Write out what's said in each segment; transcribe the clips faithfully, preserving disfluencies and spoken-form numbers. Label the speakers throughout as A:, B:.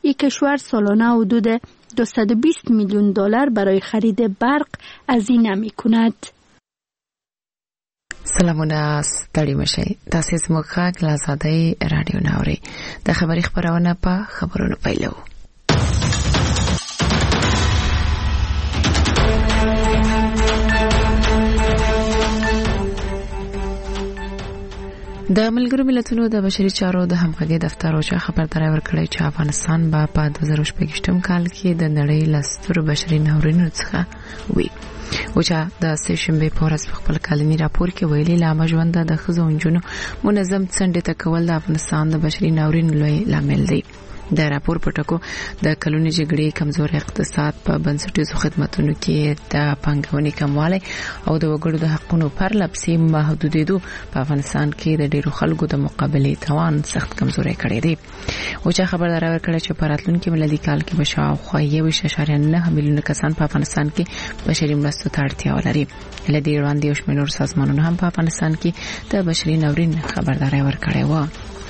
A: این کشور سالانه حدود دویست و بیست میلیون دلار برای خرید برق هزینه می‌کند.
B: سلامونه ستړي مشئ. تاسو زموږ غږ له آزادۍ رادیو ناوري. د خبري خبرونه په خبرونو پیلو. د ملګرو ملتونو د بشري چارو د همغږي دفتر اوچا خبرداري ورکړې چې افغانستان به په دوه زره شپږم کال کې د نړۍ له سترو بشري ناورینونو څخه وي. اوچا د سېشنبه په ورځ په خپل کلنی راپور کې ویلي لامل ژوند د ښځو او نجونو منظم څنډې ته کول د افغانستان د بشري ناورین لوی لامل دی. د راپور په ټکو د کلونی جګړې کمزوري اقتصاد په بنسټیزو خدماتو کې د پانګونې کموالی او د وګړو د حقوقو پر لپسې محدودېدو په افغانستان کې د ډیرو خلکو د مقابله توان سخت کمزوري کړی دی. اوچا خبرداري ورکړه چې په راتلونکي میلادي کال کې به شاوخوا یو اعشاریه نه میلیونه کسان په افغانستان کې بشري مرستو ته اړتیا ولري. له دې وړاندې یو شمېر سازمانونو هم په افغانستان کې د بشري ناورین خبرداري ورکړې و.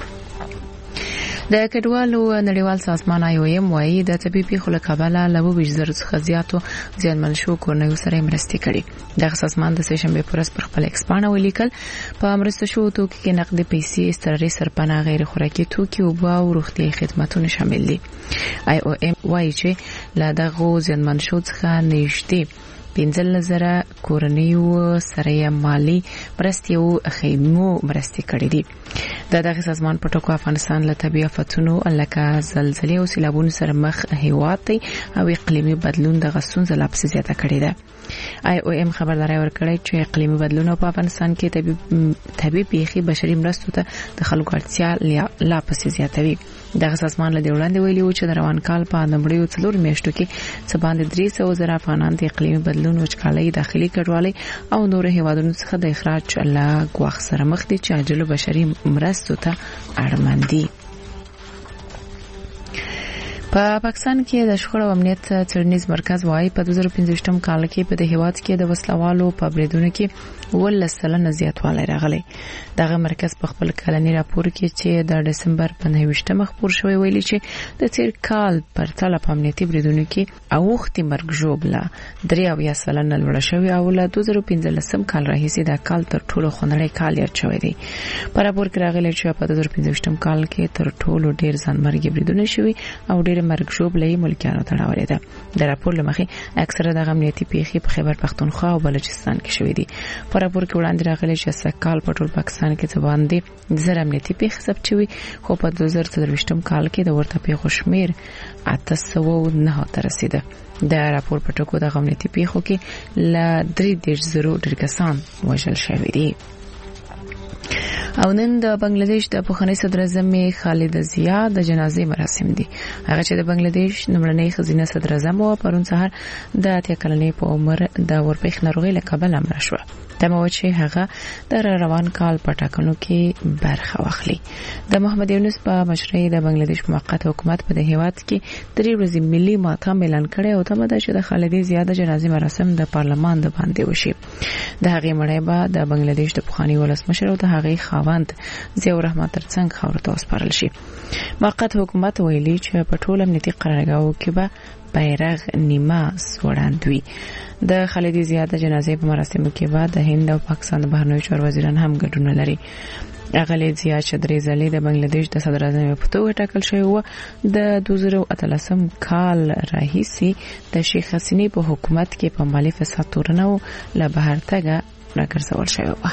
B: د کډوالو نړیوال سازمان آی او ایم وايي د طبي پیښو له کبله له ویش زر څخه زیاتو ځانمن شو کورنیو سره مرستې کړي. دغه سازمان د سېشنبه پر ورځ پر خپل ایکسپانه ولیکل په مرستو شو توکي کې نقد پیسې، استراري سرپناه، غیر خوراکي توکي او او روغتي خدماتونه شامل دي. آی او ایم وايي چې له دغه ځانمن شو څخه نږدې پنځه زره کورنیو سره مالی مرستې او خیمو مرستې کړې دي. د دغه سازمان په ټکو افغانستان له طبيعي آفتونو لکه زلزلې او سیلابونو سره مخ هیواد دی او اقلیمي بدلون د غسون زلابسي زیاته کړې ده. آی او ایم خبرداري ورکړې چې اقلیمي بدلون په افغانستان کې طبيعي پیښې بشري مرستو ته د خلکو اړتیا لا پسې زیاتوي. دغه سازمان له وړاندې ویلي و چې د روان کال په نومړیو څلور میاشتو کې څه باندې درې سوه زره افغانان د اقلیمي بدلون، وچکالۍ، داخلي کډوالۍ او نور هیوادونو څخه د اخراج له ګواښ سره مخ دي چې عاجل بشري مرستو ته اړمن دي. په پاکستان کې د شخړو امنیت څېړنیز مرکز وايي په دوه زره پنځه کال کې په دې هیواد کې د وسلوالو په بریدونو کې ولس سلنه زیاتوالی راغلی. دغه مرکز په خپل کلنی راپور کې چې د دسمبر په نهه خپور شوی ویلي چې د تیر کال پر تله په امنیتي بریدونو کې اوختي مرګ ژوبله درې اویا سلنه لوړه شوې او له دوه زره پنځلسم کال راهیسې د کال تر ټولو خونړی کال یاد شوی دی. په راپور کې راغلی چې په دوه زره پنځه کال کې تر ټولو ډیر ځانمرګي بریدونه شوي او ډیر مرګ ژوبلې ملکیانو تړاولې ده. د راپور لمخې اکثره د امنیتي پیښې په خیبر پختونخوا او بلوچستان کې شوې دي. په راپور کې وړاندې راغلی چې سکهال په ټول پاکستان کې څه باندې زر امنیتي پیښې ثبت شوي خو په دوه زره څلوېښتم کال کې د ورته پیښو شمېر اته سوه نهه ته رسیده. د راپور په ټکو د امنیتي پیښو کې له درې دېرش زرو ډېر کسان وژل شوي دي. او نن د بنگلاديش د پخوانی صدر اعظم خالد ضیا د جنازې مراسم دي. هغه چې د بنگلاديش نمړنۍ خزینه صدر اعظم او پرون سهار د اتیا کلنې په عمر د ورپېښ ناروغۍ له کبله مړه شوه. دمه چې هغه د روان کال په ټاکنو کې برخه واخلي. د محمد یونس په مشرۍ د بنگلاديش موقت حکومت په د هیواد کې درې ورځې ملي ماتم اعلان کړی او تمه ده چې د خالد ضیا د جنازې مراسم د پارلمان د باندې وشي. د هغې مړی به د بنگلاديش د پخوانی ولسمشر او د هغې خاوند ضیاء الرحمن ترڅنګ خاورو ته وسپارل شي. موقت حکومت ویلي چې په ټول امنیتي قرارګاهو کې به بیرغ نیمه سوړاند وي. د خالد ضیا د جنازې په مراسمو کې به د هند او پاکستان د بهرنیو چارو وزیران هم ګډون لري. خالد ضیا چې درې ځلې د بنگلاديش د صدر اعظم په توګه ټاکل شوی و د دوه زره اتلسم کال راهیسې د شیخ حسینې په حکومت کې په مالی فساد تورنو له بهر تګه راګرځول شوی و.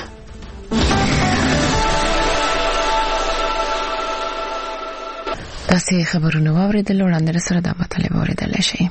B: تاسو خبرونه واوریدل وړاندې سره د مطالعه اوریدل شي.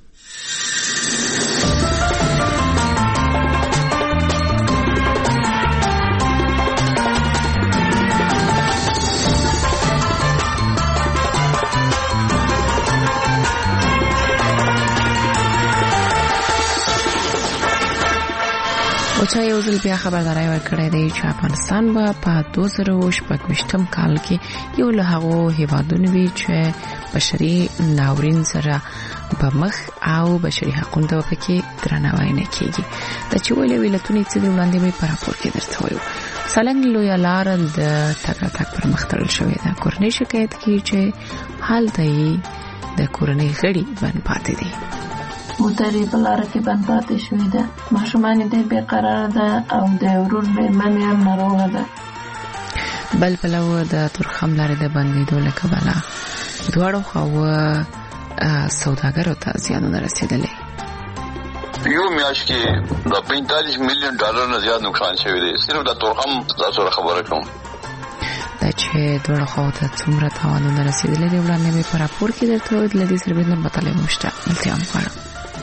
B: اوچا یو ځل بیا خبرداري ورکړې ده چې افغانستان به په دوه زره شپږم کال کې یو له هغو هیوادونو وي چې بشري ناورین سره په مخ او بشري حقوقو ته پکې درناوی نه کیږي. دا چې ولې ولایتونه چې وړاندې به په راپور کې درته وایو. سالنګ لوی لار د تګ تګ پر مخ تړل شوې ده. کورنۍ شکایت کوي چې حالت یې د کورنۍ غړي بند پاتې دي.
C: موټر یې په لاره کې بند پاتې شوې ده. ماشومان یې بې قراره ده او د ورور مېرمن یې هم ناروغه ده.
B: بل پلو د تورخم لارې د بندېدو له کبله دواړو خواوو سوداګرو ته زیانونه رسېدلی.
D: یو میاشت کې د پینتالیس میلیون ډالر نه زیات نقصان شوی دی. صرف د تورخم تاسو خبره کوم
B: دا چې دواړو خواو ته څومره تاوانونه رسېدلی دی وړاندې مې په راپور کې درته وویل. له دې سره بیا نور مطالب هم شته. ملتیا هم غواړم.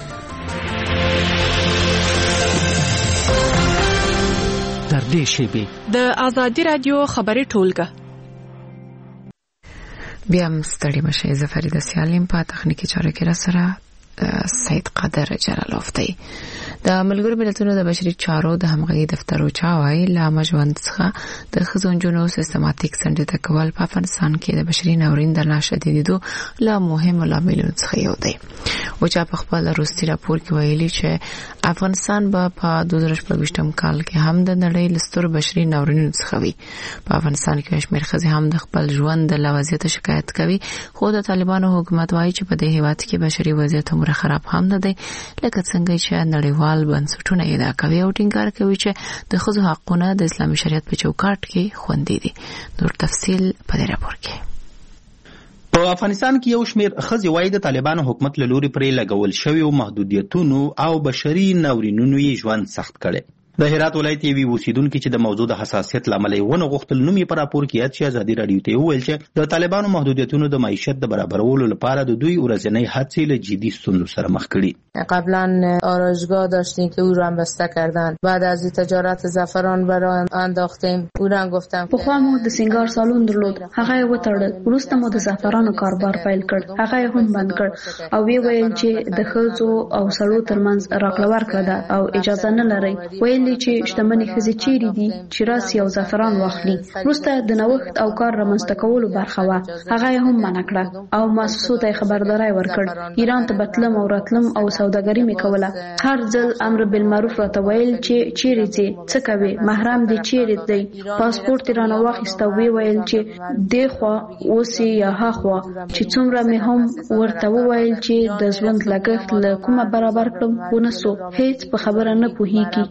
E: تر دې شیبې
F: د آزادي رادیو خبري ټولګه
B: بیا هم ستړي مشه. زه فریده سیالیم په تخنیکي چارو کې را سره سید قادر جلالوف دی. د ملګرو ملتونو د بشري چارو د همغږي دفتر او چاوي لامه ژوند څخه د خزونجونو سیستماتیک سنجیده کول په افغانستان کې د بشري ناورین د ناشدیدو له مهمو لاملونو څخه یو دی. او چې په خپل وروستي راپور کې ویلي چې افغانستان به په دوه زره شپږم کال کې هم د نړۍ لستر بشري ناورینونو څخه وي. په افغانستان کې شمېر ښځې هم د خپل ژوند د وضعیت شکایت کوي، خو د طالبانو حکومت وایي چې په دې هیواد کې بشري وضعیت هم خراب هم نه دی، لکه څنګه چې نړیوال بنسټونه ادعا کوي او ټینګار کوي چې د ښځو حقونه د اسلامي شریعت په چوکاټ کې خوندي دي. نور تفصیل په دې راپور کې.
E: په افغانستان کې یو شمېر ښځې وایي د طالبانو حکومت له لوري پرې لګول شویو محدودیتونو او بشري ناورینونو یې ژوند سخت کړی. د هرات ولایت یوې اوسیدونکي چې د موضوع د حساسیت له امله یې ونه غوښتل نوم یې په راپور کې یاد شي، ازادي راډیو ته وویل چې د طالبانو محدودیتونو د معیشت د برابرولو لپاره د دوی ورځنۍ هڅې له جدي ستونزو سره مخ کړي.
C: قبلا آرایشگاه داشتیم که او را هم بسته کردن. بعد از تجارت زعفران برای انداختیم. او را هم گفتم
G: په خوا مو د سنگار سالون درلود، هغه یې وتړل. وروسته مو د زعفرانو کاروبار پیل کړ، هغه یې هم بند کړ او وی ویل چې د ښځو او سړو ترمنځ راکړه ورکړه ده او اجازه نه لري. ویل چې شتمنې ښځې چیرې دي چې راسي او زعفران واخلي. وروسته د نوښت او کار رامنځته کولو برخه وه، هغه یې هم منع کړه او مؤسسو ته خبرداری ورکړ. ایران ته بتلم او راتلم او سوداګري مې کوله. هر ځل امر بالمعروف راته ویل چې چیرې ځې، څه کوې، محرم دې چیرې دی. پاسپورت یې رانه واخیسته او ویې ویل چې دې خوا اوسې یا ها خوا. چې څومره مې هم ورته وویل چې د ژوند لګښت له کومه برابر کړم ونه سو. هیڅ په خبره نه پوهیږي.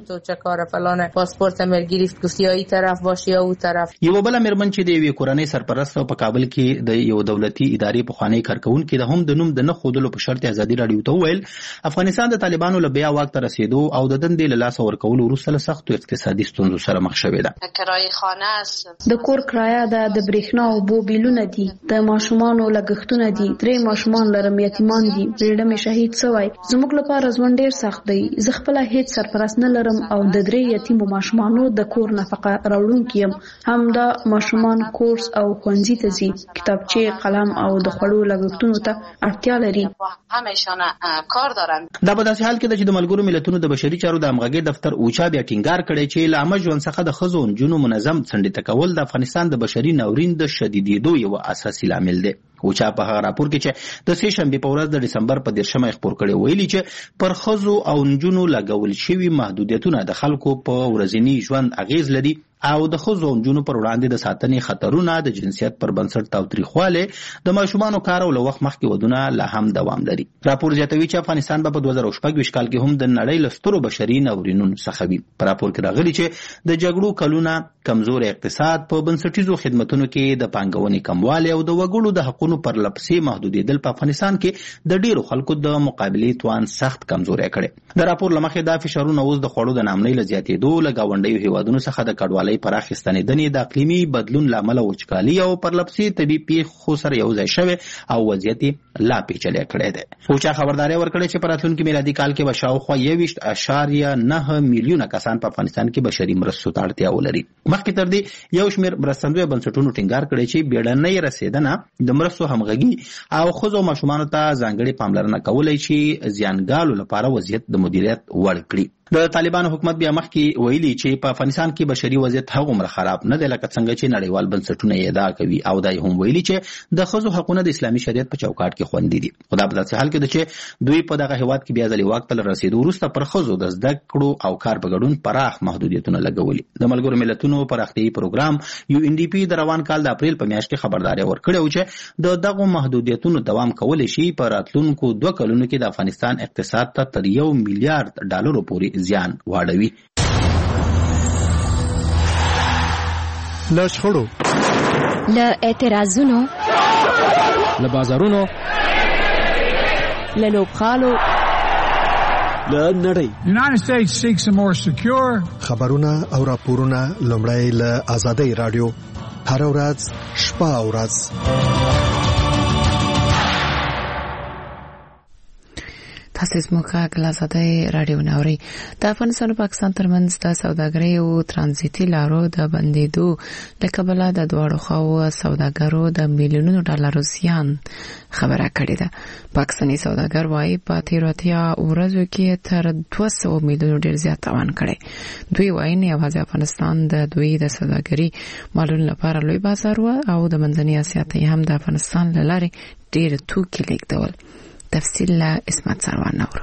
C: پاسپورت مې گرفت گفت یا ای طرف باشه یا او طرف.
E: یو بل مېرمن چې د یوې کورنۍ سرپرست په کابل کې د یو دولتي ادارې په خوانی کارکونکو د هم د نوم د نه خودلو په شرط ازادي راډیو ته ویل افغانستان د طالبانو له بیا واک ته رسیدو او د دندې له لاس ورکولو وروسته له سختو اقتصادي ستونزو سره مخ شوې ده.
C: کرایه خانه است،
G: د کور کرایه ده، د برېښنا او بو بیلونه دي، د ماشومانو لګښتونه دي. درې ماشومان لرم، یتیمان دي. بیړه مې شهید شوی. زموږ لپاره ژوند ډیر سخت دی. زه خپل هیڅ سرپرست نه لرم او د درې یتیمو ماشومانو د کور نفقه راوړونکی یم. هم دا ماشومان کورس او ښوونځي ته ځي، کتابچې، قلم او د خوړو لګښتونو ته اړتیا لري.
C: همشان کار دارن.
E: دا په داسې حال کې ده چې د ملګرو ملتونو د بشري چارو د همغږي دفتر اوچا بیا ټینګار کړی چې له عامه ژوند څخه د ښځو او نجونو منظم څنډې کول د افغانستان د بشري ناورین د شدیدېدو یو اساسي لامل دی. اوچا په هغه راپور کې چې د سې شنبې په ورځ د ډسمبر په دیرشمه خپور کړی ویلي چې پر ښځو او نجونو لګول شوي محدودیتونه د خلکو په ورځني ژوند اغیز لري او د ښځو او نجونو پر وړاندې د ساتنې خطرونه، د جنسیت پر بنسټ تاوتریخوالی، د ماشومانو کار او له وخت مخکې ودونه لا هم دوام لري. راپور زیاتوي چې افغانستان به په دوه زره شپږ کال کې هم د نړۍ له سترو بشري ناورینونو څخه وي. په راپور کې راغلي چې د جګړو کلونه، کمزور اقتصاد، په بنسټیزو خدماتو کې د پانګونې کموالی او د وګړو د حقوقو پر لپسې محدودیدل په افغانستان کې د ډیرو خلکو د مقابلې توان سخت کمزوري کړي. د راپور لمخې دا فشارونه اوس د خوړو د نامنۍ له زیاتېدو، له ګاونډیو هیوادونو څخه د کډوالۍ پراخستنېدنې، د اقلیمي بدلون له امله وچکالي او پرلپسې طبیعي پیښو سره یو ځای شوی او وضعیت لا پیچلی کړی دی. اوچا خبرداری ورکړې چې په راتلونکي میلادي کال کې به شاوخوا یوویشت اعشاریه نهه میلیونه کسان په افغانستان کې بشري مرستو ته اړتیا ولري. مخکې تر دې یو شمېر مرستندویه بنسټونو ټینګار کړی چې بیړنۍ رسېدنه د مرستو همغږي او ښځو ماشومانو ته ځانګړې پاملرنه کولای شي زیانګالو لپاره وضعیت د مدیریت وړ کړي. د طالبانو حکومت بیا مخکې ویلي چې په افغانستان کې بشري وضعیت هغومره خراب نه دی لکه څنګه چې نړیوال بنسټونه یې ادعا کوي او دا هم ویلي چې د ښځو حقونه د اسلامي شریعت په چوکاټ کې خوندي دي. خو دا په داسې حال کې ده چې دوی په دغه هیواد کې بیا ځلې واک ته له رسېدو وروسته پر ښځو د زده کړو او کار په ګډون پراخ محدودیتونه لګولي. د ملګرو ملتونو پراختیایي پروګرام یو ان ډي پي د روان کال د اپریل په میاشت کې خبرداری ورکړی و چې د دغو محدودیتونو دوام کولی شي په راتلونکو دوه کلونو کې د افغانستان اقتصاد ته تر یو میلیارډ ډالرو پورې زیان واړوي.
H: له شخړو،
I: له اعتراضونو،
H: له بازارونو،
I: له لوبغالو،
H: له نړۍ.
J: United States seeks a more secure.
H: خبرونه او راپورونه لومړی له آزادۍ رادیو هر ورځ شپه او ورځ.
B: تاسو زموږه غلازادای رادیو نوري. د افغانستان او پاکستان ترمنځ د سوداګرۍ او ترانزیتي لارو د بندیدو د کبله د دوه خواو سوداګرو د میلیونونو ډالرو زیان خبره کړې ده. پاکستاني سوداګر وايي په تیراتیا ورځو کې تر دوه سوه میلیونو ډیر زیات تاوان کړي. دوی وايي نه یوازې افغانستان د دوی د سوداګرۍ مالونو لپاره لوی بازار و او د منځنۍ اسیا ته هم د افغانستان لاره ډیر توکي لیږدول. تفصیل له اسمت سروان نورو.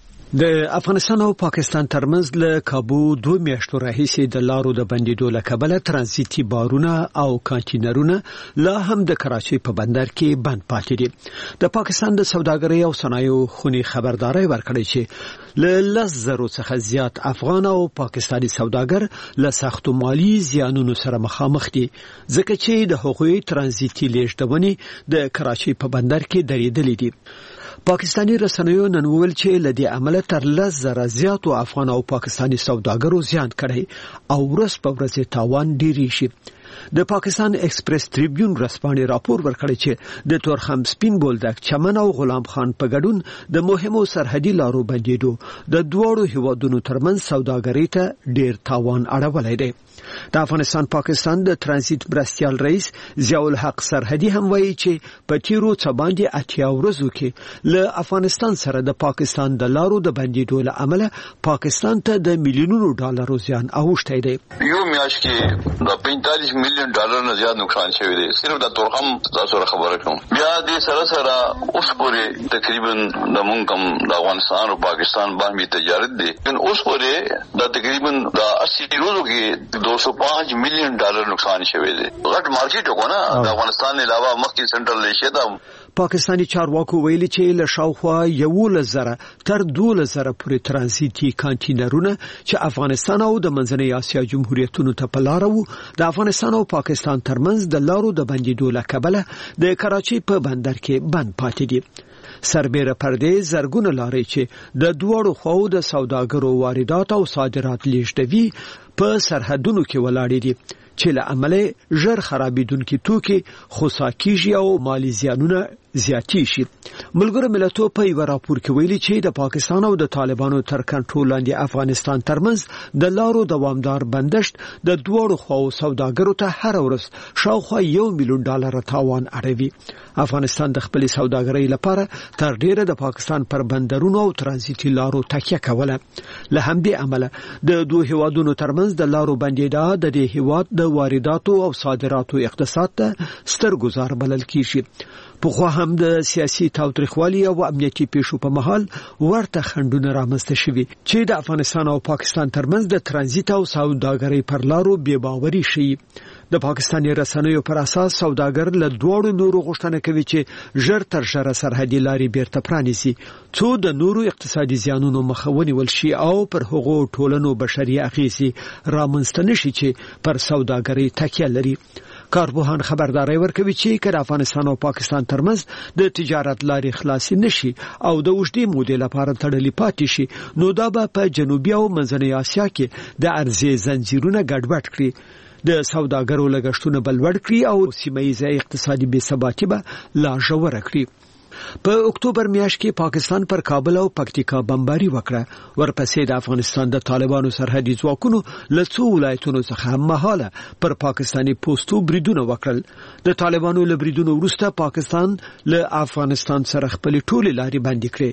K: د افغانستان او پاکستان ترمنځ له کابو دوه میاشتو راهیسې د لارو د بندیدو له کبله ترانزیتي بارونه او کانټینرونه لا هم د کراچۍ په بندر کې بند پاتې دي. د پاکستان د سوداګرۍ او صنایعو خونی خبرداري ورکړې چې له لس زرو څخه زیات افغان او پاکستاني سوداګر له سختو مالی زیانونو سره مخامخ دي ځکه چې د حقوقي ترانزیتي لیږدونې د کراچۍ په بندر کې درېدلې دي. پاکستانی رسنیو نن ویل چې لدی عمل تر لس زره زیاتو افغان او پاکستانی سوداګرو زیان کړي او ورځ په ورځ تاوان ډیری شي. د پاکستان ایکسپریس ټریبیون رسپانې راپور ورکړی چې د تورخم سپین بولدک چمن او غلام خان په ګډون د مهمو سرحدي لارو بندیدو د دوړو هیوادونو ترمنځ سوداګرۍ ته ډیر تاوان اړولی دی. د افغانستان پاکستان د ترانزیت مرستیال رئیس ضیاء الحق سرحدي هم وایي چې په تیرو څه باندې اتیا ورځو کې له افغانستان سره د پاکستان د لارو د بندیدو له امله پاکستان ته د میلیونونو ډالرو زیان اوښتی دی.
D: یو میاشت کې د پینتالیس میلیون ډالر نه زیات نقصان شوی دی. صرف د تورخم تاسو خبره کوم. بیا د سره سره اوس پورې تقریبا د مونږ کم د افغانستان او پاکستان باندې تجارت دی. ان اوس پورې د تقریبا د اسی ورځو کې دو سو پانچ میلیون ډالر نقصان شوی دی. غټ مارکیټ وګونه د افغانستان علاوه مخکې سنټرل ایشیا ته
K: پاکستانی چارواکو ویلي چې له شاوخوا یوولس زره تر دولس زره پورې ترانزیتي کانټینرونه چې افغانستان او د منځنۍ اسیا جمهوریتونو ته په لار وو د افغانستان او پاکستان ترمنځ د لارو د بندیدو له کبله د کراچۍ په بندر کې بند پاتې دي. سربېره پردې زرګونه لارې چې د دوړو خواو د سوداګرو واردات او صادرات لیږدوي په سرحدونو کې ولاړې دي چې له عمله ژر خرابېدونکي توکي خوسا کیږي او مالی زیانونه زیاتی شي. ملګرو ملتونو په یو راپور کې ویلي چې د پاکستان او د طالبانو تر کنټرول لاندې افغانستان ترمنځ د لارو دوامدار بندشت د دوړو خواو سوداګرو ته هر ورځ شاوخوا یو میلیون ډالر تاوان اړوي. افغانستان د خپل سوداګرۍ لپاره تر ډیره د پاکستان پر بندرونو او ترانزیتي لارو تکیه کوله. له همدې امله د دوه هیوادونو ترمنځ د لارو بندیدا د دې هیواد د وارداتو او صادراتو اقتصاد ته ستر گزار بلل کیږي. په خو هم د سیاسي تاوتریخوالي او امنیتي پیښو په مهال ورته خنډونه رامنځته شوي چې د افغانستان او پاکستان ترمنځ د ترانزیت او سوداګرۍ پر لارو بې باوري شي. د پاکستاني رسنیو پر اساس سوداګر له دوړو نورو غوښتنه کوي چې ژر تر ژره سرحدي لارې بیرته پرانیسي څو د نورو اقتصادي زیانونو مخه ونیول شي او پر هغو ټولنو بشري اغېزې رامنځته نشي چې پر سوداګرۍ تکیه لري. کارپوهان خبرداري ورکوي چې کله افغانستان او پاکستان ترمنځ د تجارت لارې خلاص نشي او د اوږدې مودې لپاره تړلې پاتې شي نو دا به په جنوبي او منځنۍ اسیا کې د ارزې زنجیرونه ګډوډ کړي، د سوداګرو لګښتونه بلوړ کړي او سیمه‌ییزه اقتصادي بې ثباتي به لا ژوره کړي. په اکتوبر میاشت کې پاکستان پر کابل او پکتیکا بمباري وکړه. ورپسې د افغانستان د طالبانو سرحدي ځواکونو له څو ولایتونو څخه مهاله پر پاکستاني پوسټو بریدونه وکړل. د طالبانو له بریدونو وروسته پاکستان له افغانستان سره خپل ټولې لارې بندې کړې.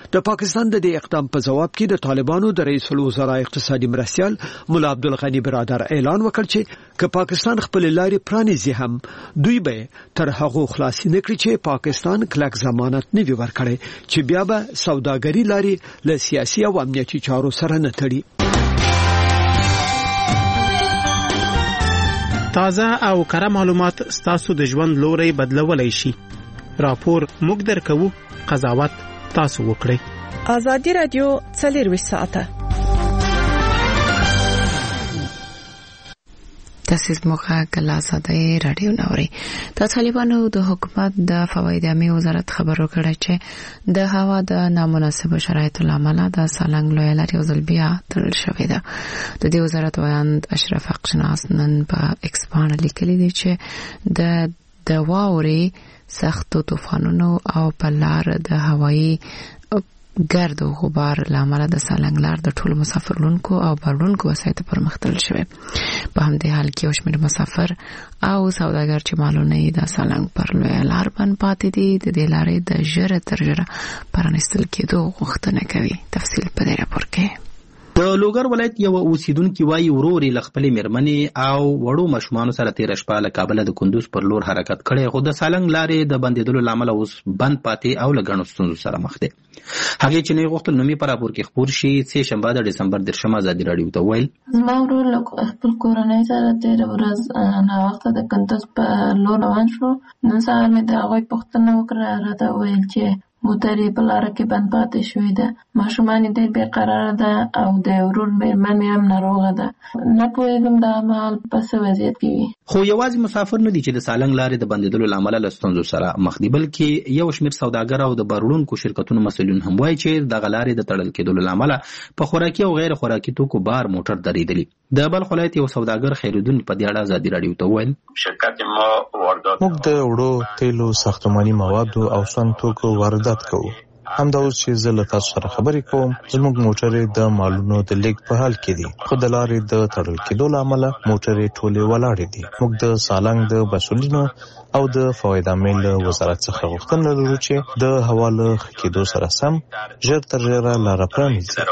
K: د پاکستان د دې اقدام په جواب کې د طالبانو د رئیس الوزرا اقتصادي مرستیال مولا عبدالغنی برادر اعلان وکړ چې که پاکستان خپل لارې پرانیزي هم دوی به تر هغه خلاصي نکړي چې پاکستان کلک ضمانت نه وي ورکړي چې بیا به سوداګري لارې له سیاسي او امنیتي چارو سره نه تړي.
L: تازه او کره معلومات ستاسو د ژوند لوري بدلولای شي. راپور موږ درکو، قضاوت تاسو وکړئ.
F: ازادي رادیو څلورویشت ساعته
B: تاسو موږ کله ازادي رادیو نوري. د طالبانو د حکومت د فواید عامه وزارت خبرو کړه چې د هوا د نامناسب شرایطو لامل د سالنګ لوی لارې او ځلبیا تړل شوې ده. د دې وزارت وایند اشرف حقشناس نن په ایکس باندې لیکلي دي چې د د واوري سختو طوفانونو او په لار د هوایي ګرد او غبار لامل د سالنګ لار د ټولو مسافرونکو او بارونکو وسایط پر مختل شوه. په همدې حال کې وشمیر مسافر او سوداګر چې مالونه د سالنګ پر لوی لار باندې پاتې دي د دې لارې د ژره تر ژره پرانستل کېدو غوښتنه کوي. تفصیل په دې راپور کې.
E: د لوګر ولایت یو اوسیدونکو وايي وروري لخپلې مرمنې او وړو مشمانو سره تیر شپه له کابل د کندوز پر لور حرکت کړي، خو د سالنګ لارې د بندیدلو لامل اوس بند پاتې او لګڼو ستونزو سره مخ دي. هغه چې نه غوښتل نومي پر راپور کې خبر شي سه شنبه د دسمبر درشمه ازادي رادیو ته ویل
C: زما ورور له خپل کورنۍ سره تیر ورځ نه وخت د کندوز په لور روان شو. نن سهار مې د هغوی پوښتنه وکړه، راته وویل چې موټر یې په لاره کې بند پاتې شوې ده، ماشومان یې ډېر بې قراره ده او د ورور مېرمن مې هم ناروغه ده. نه پوهېږم دا مهال په څه وضعیت کې وي.
E: خو یوازې مسافر نه دي چې د سالنګ لارې د بندیدلو له امله له ستونزو سره مخ دي، بلکې یو شمېر سوداګر او د بارونکو شرکتونو مسؤلین هم وایي چې دغه لارې د تړل کېدلو له امله په خوراکي او غیر خوراکي توکو بار موټر درېدلي. د بلخ ولایت یو سوداګر خیرالدین په دې اړه ازادي رادیو ته وویل
M: شرکت ما واردات موږ د وړو تیلو ساختماني موادو او سون توکو واردات کوو. همدا اوس چې زه له تاسو سره خبرې کوم زموږ موټرې د مالونو د لیک په حال کې دي، خو د لارې د تړل کېدو له امله موټرې ټولې ولاړې دي. موږ د سالنګ د مسؤلینو او د فواید عامه له وزارت څخه غوښتنه لرو چې د هوا له ښه کېدو سره سم ژر تر ژره لاره پرانیزي.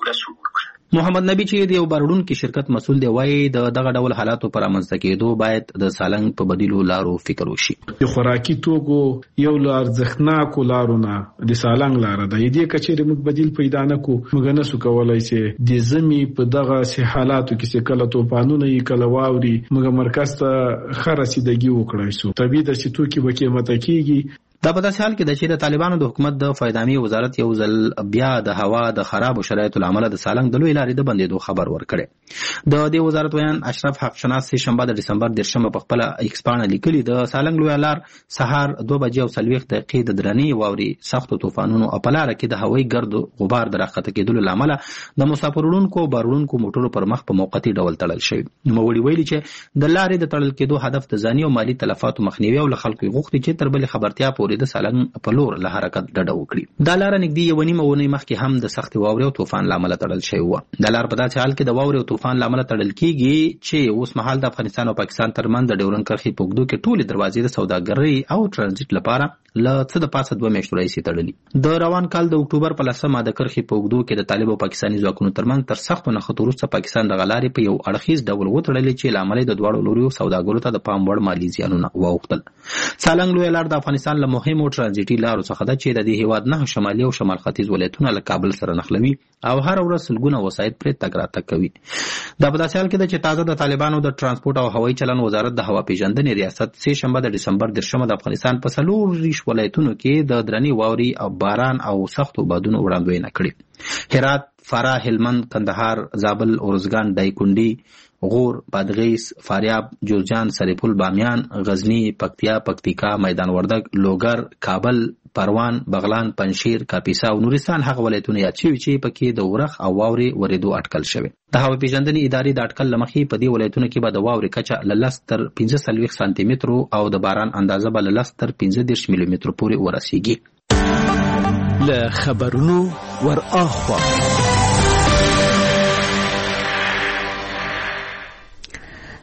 E: محمد نبی چې د یو بارونکو شرکت مسؤل دی وایي د دغه ډول حالاتو پر رامنځته کېدو باید د سالنګ په بدیلو لارو فکر وشي.
N: د خوراکي توکو یو لار ارزښتناکو لارونه د سالنګ لار ده، دې کچېرې موږ بدیل پیدا نه کو موږ نه سو کولای چې د زمي په دغه سه حالاتو کې چې کله طوفانونه یې کله واوري موږ مرکز ته خرسیدګي وکړای شو. طبيعي د چې توکي به قیمته کیږي.
E: دا په داسې حال کې د چې د طالبانو د حکومت د فایدامي وزارت یو ځل بیا د هوا د خراب شرایطو لامل د سالنګ د لوی لارې د بندیدو خبر ورکړي. د دې وزارت ویان اشرف حق شناس سه شنبه د دسمبر درشمه په خپل ایکس باندې لیکلي د سالنګ لوی لار سهار دوه بجې او څلوېښت دقیقې د درنې واوري سختو طوفانونو او په لار کې د هوایي ګرد غبار د راخته کېدلو لامل د مسافرونکو او بارونکو موټرو پر مخ په موقتی ډول تړل شوی. نوموړي ویلي چې د لارې د تړل کېدو هدف د ځاني او مالی تلفاتو مخنیوي او له خلکو غوښتي چې تر بلې خبرتیا پورې د سالنګ په لور له حرکت ډډه وکړي. دا لار نږدې یو نیمه ونې مخکې هم د سخت واورې او طوفان لامل تړل شوی و. دا لار په داسې حال کې د واورې او طوفان لامل تړل کیږي چې اوس مهال د افغانستان او پاکستان ترمنځ د ډیورن کرښې په اوږدو کې ټولې دروازې د سوداګرۍ او ترانزیت لپاره له څه د پاسه دوه میاشتو راهیسې تړلي. د روان کال د اکتوبر په لسمه د کرښې په اوږدو کې د طالب او پاکستاني ځواکونو ترمنځ تر سختو نښتو وروسته پاکستان دغه لارې په یو اړخیز ډول وتړلې چې له امله د دواړو لورو سوداګرو ته د پام وړ مالي زیانونه واوښتل. سالنګ لوی لار د افغانستان له مهمو ترانزیتي لارو څخه ده چې د دې هیواد نه شمالي او شمال ختیځ ولایتونه له کابل سره نښلوي او هر ورځ سلګونه وسایط پرې تګ راتګ کوي. دا په داسې حال کې ده چې تازه د طالبانو د ترانسپورت او هوایي چلن وزارت د هوا پیژندنې ریاست سه شنبه د دسمبر درشمه د افغانستان په څلورویشت ولایتونو کې د درنې واوري او باران او سختو بادونو وړاندوینه کړې. هرات، فراه، هلمند، کندهار، زابل، ارزګان، دایکنډي، غور، بادغیس، فاریاب، جوزجان، سرپل، بامیان، غزنی، پکتیا، پکتیکا، میدان وردګ، لوګر، کابل، پروان، بغلان، پنشیر، کاپیسا او نورستان هغه ولایتونه یاد شوي چې پکې د ورخ او واورې ورېدو اټکل شوی. د هوا پیژندنې ادارې د اټکل له مخې په دې ولایتونو کې به د واورې کچه له لس تر پنځه څلوېښت سانتي مترو او د باران اندازه به له لس تر پنځه دېرش ملي مترو پورې ورسیږي.
K: له خبرونو ور اخوا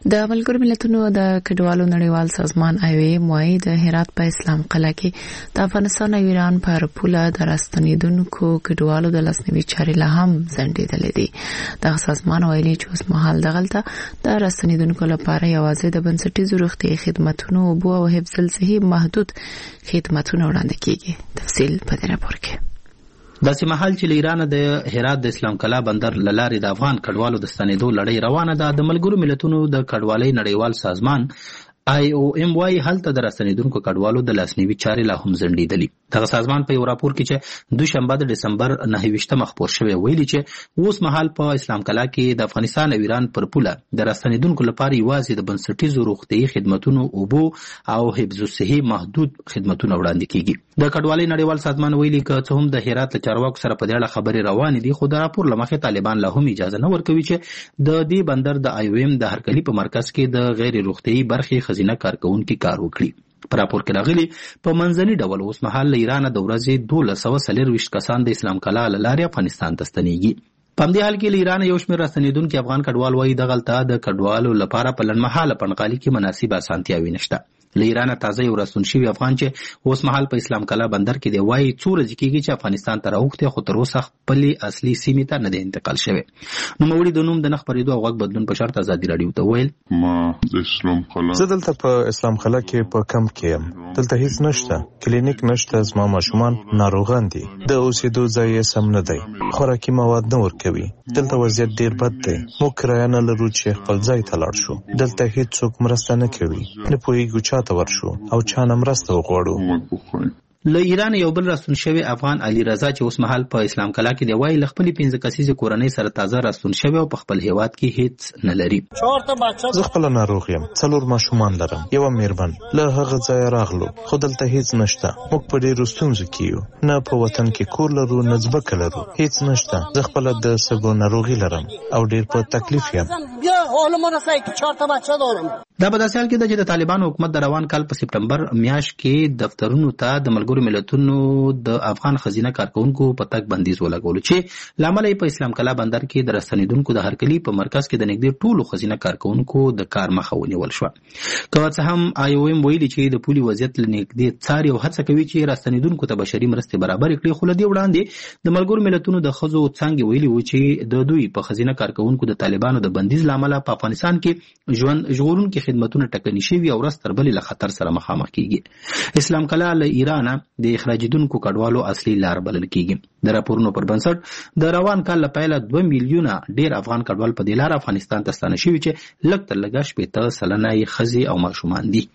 B: د ملګرو ملتونو د کډوالو نړیوال سازمان آی او ایم وايي د هرات په اسلام قلعه کې د افغانستان او ایران پر پوله د راستنیدونکو کډوالو د لاسنیوي چارې لا هم ځنډېدلې دي. د سازمان ویلي چې اوس مهال دغلته د راستنیدونکو لپاره یوازې د بنسټیزو روغتیايي خدماتو او او حفظ الصحي محدود خدماتونه وړاندې کیږي. تفصیل په دې راپور کې.
E: داسې مهال چې ایران د هرات د اسلام کلا بندر لارې د افغان کډوالو د ستنېدو لړۍ روانه ده، د ملګرو ملتونو د کډوالۍ نړیوال سازمان آی او ایم وايي هلته د راستنېدونکو کډوالو د لاسنیوي چارې لا هم ځنډېدلې. دغه سازمان په یو راپور کې چې دوشنبه د ډسمبر نهه ویشتمه خپور شوی ویلي چې اوس مهال په اسلام کلا کې د افغانستان او ایران پر پوله د راستنېدونکو لپاره یوازې د بنسټیزو روغتیايي خدماتونو اوبو او حفظ الصحي محدود خدماتونه وړاندې کیږي. د کډوالۍ نړیوال سازمان ویلي که څه هم د هرات له چارواکو سره په دې اړه خبرې روانې دي، خو د راپور له مخې طالبان لا هم اجازه نه ورکوي چې د دې بندر د آی او ایم د هرکلي په مرکز کې د غیر روغتیايي برخې خزینه کارکونکي کار وکړي. په راپور کې راغلي په منځني ډول اوس مهال له ایران د ورځې دولس سوه څلرویشت کسان د اسلام کلا له لارې افغانستان ته ستنېږي. په همدې حال کې له ایران یو شمېر راستنېدونکي افغان کډوال وایي دغلته د کډوالو لپاره په لنډمهاله پنډغالي کې مناسب اسانتیاوې نشته. له ایران تازه یو راستون شوی افغان چې اوس مهال په اسلام کلا بندر کې دی وایي څو ورځې کېږي چې افغانستان ته راوښتي، خو تر اوسه خپلې اصلي سیمې ته نه دی انتقال شوی. نوموړي د نوم د نه خپرېدو او غږ بدلون په شرط ازادي راډیو ته ویل
M: ما د اسلام کلا زه دلته په اسلام کلا کې په کم کې یم. دلته هیڅ نشته، کلینیک نشته، زما ماشومان ناروغان دي، د اوسېدو ځای یې سم نه دی، خوراکي مواد نه ورکوي. دلته وضعیت ډیر بد دی. موږ کرایه نه لرو چې خپل ځای ته لاړ شو. دلته هیڅوک مرسته نه کوي، نه پوهېږو چا ته ورشو او چا نه مرسته وغواړو.
E: له ایران یو بل راستون شوی افغان علي رضا چې اوس مهال په اسلام کلا کې دی وایي له خپلې پنځه کسیزې کورنۍ سره تازه راستون شوی او په خپل هیواد کې هیڅ نه لري.
M: زه خپله ناروغ یم، څلور ماشومان لرم، یوه میرمن. له هغه ځایه راغلو خو دلته هیڅ نشته. موږ په ډېرو ستونزو کې یو، نه په وطن کې کور لرو نه ځمکه لرو، هیڅ نشته. زه خپله د سږو ناروغي لرم او ډېر په تکلیف یم.
E: دا په داسې حال کې ده چې د طالبانو حکومت د روان کال په سپټمبر میاشت کې دفترونو ته د ملګرو ملتونو د افغان خزینه کارکونکو په تګ بندیز ولګولو چې لامل یې په اسلام کلا بندر کې د راستنېدونکو د هرکلي په مرکز کې د نږدې ټولو خزینه کارکونکو د کار مخه ونیول شوه. که څه هم آی او ایم ویلي چې د پولي وضعیت له نږدې څاري او هڅه کوي چې راستنېدونکو ته بشري مرستې برابر کړي، خو له دې وړاندې د ملګرو ملتونو د ښځو څانګې ویلي وو چې د دوی په خزینه کارکونکو د طالبانو د بندیز له امله په افغانستان کې ژوند ژغورونکي خدمتونه ټکني شوي او ورځ تر بلې له خطر سره مخامخ کیږي. اسلام کلا له ایران د اخراجیدونکو کډوالو اصلي لار بلل کیږي. د راپورونو پر بنسټ د روان کال له پیله دوه میلیونه ډیر افغان کډوال په دې لار افغانستان ته ستانه شوي چې لږ تر لږه شپېته سلنه یې ښځې او ماشومان دي.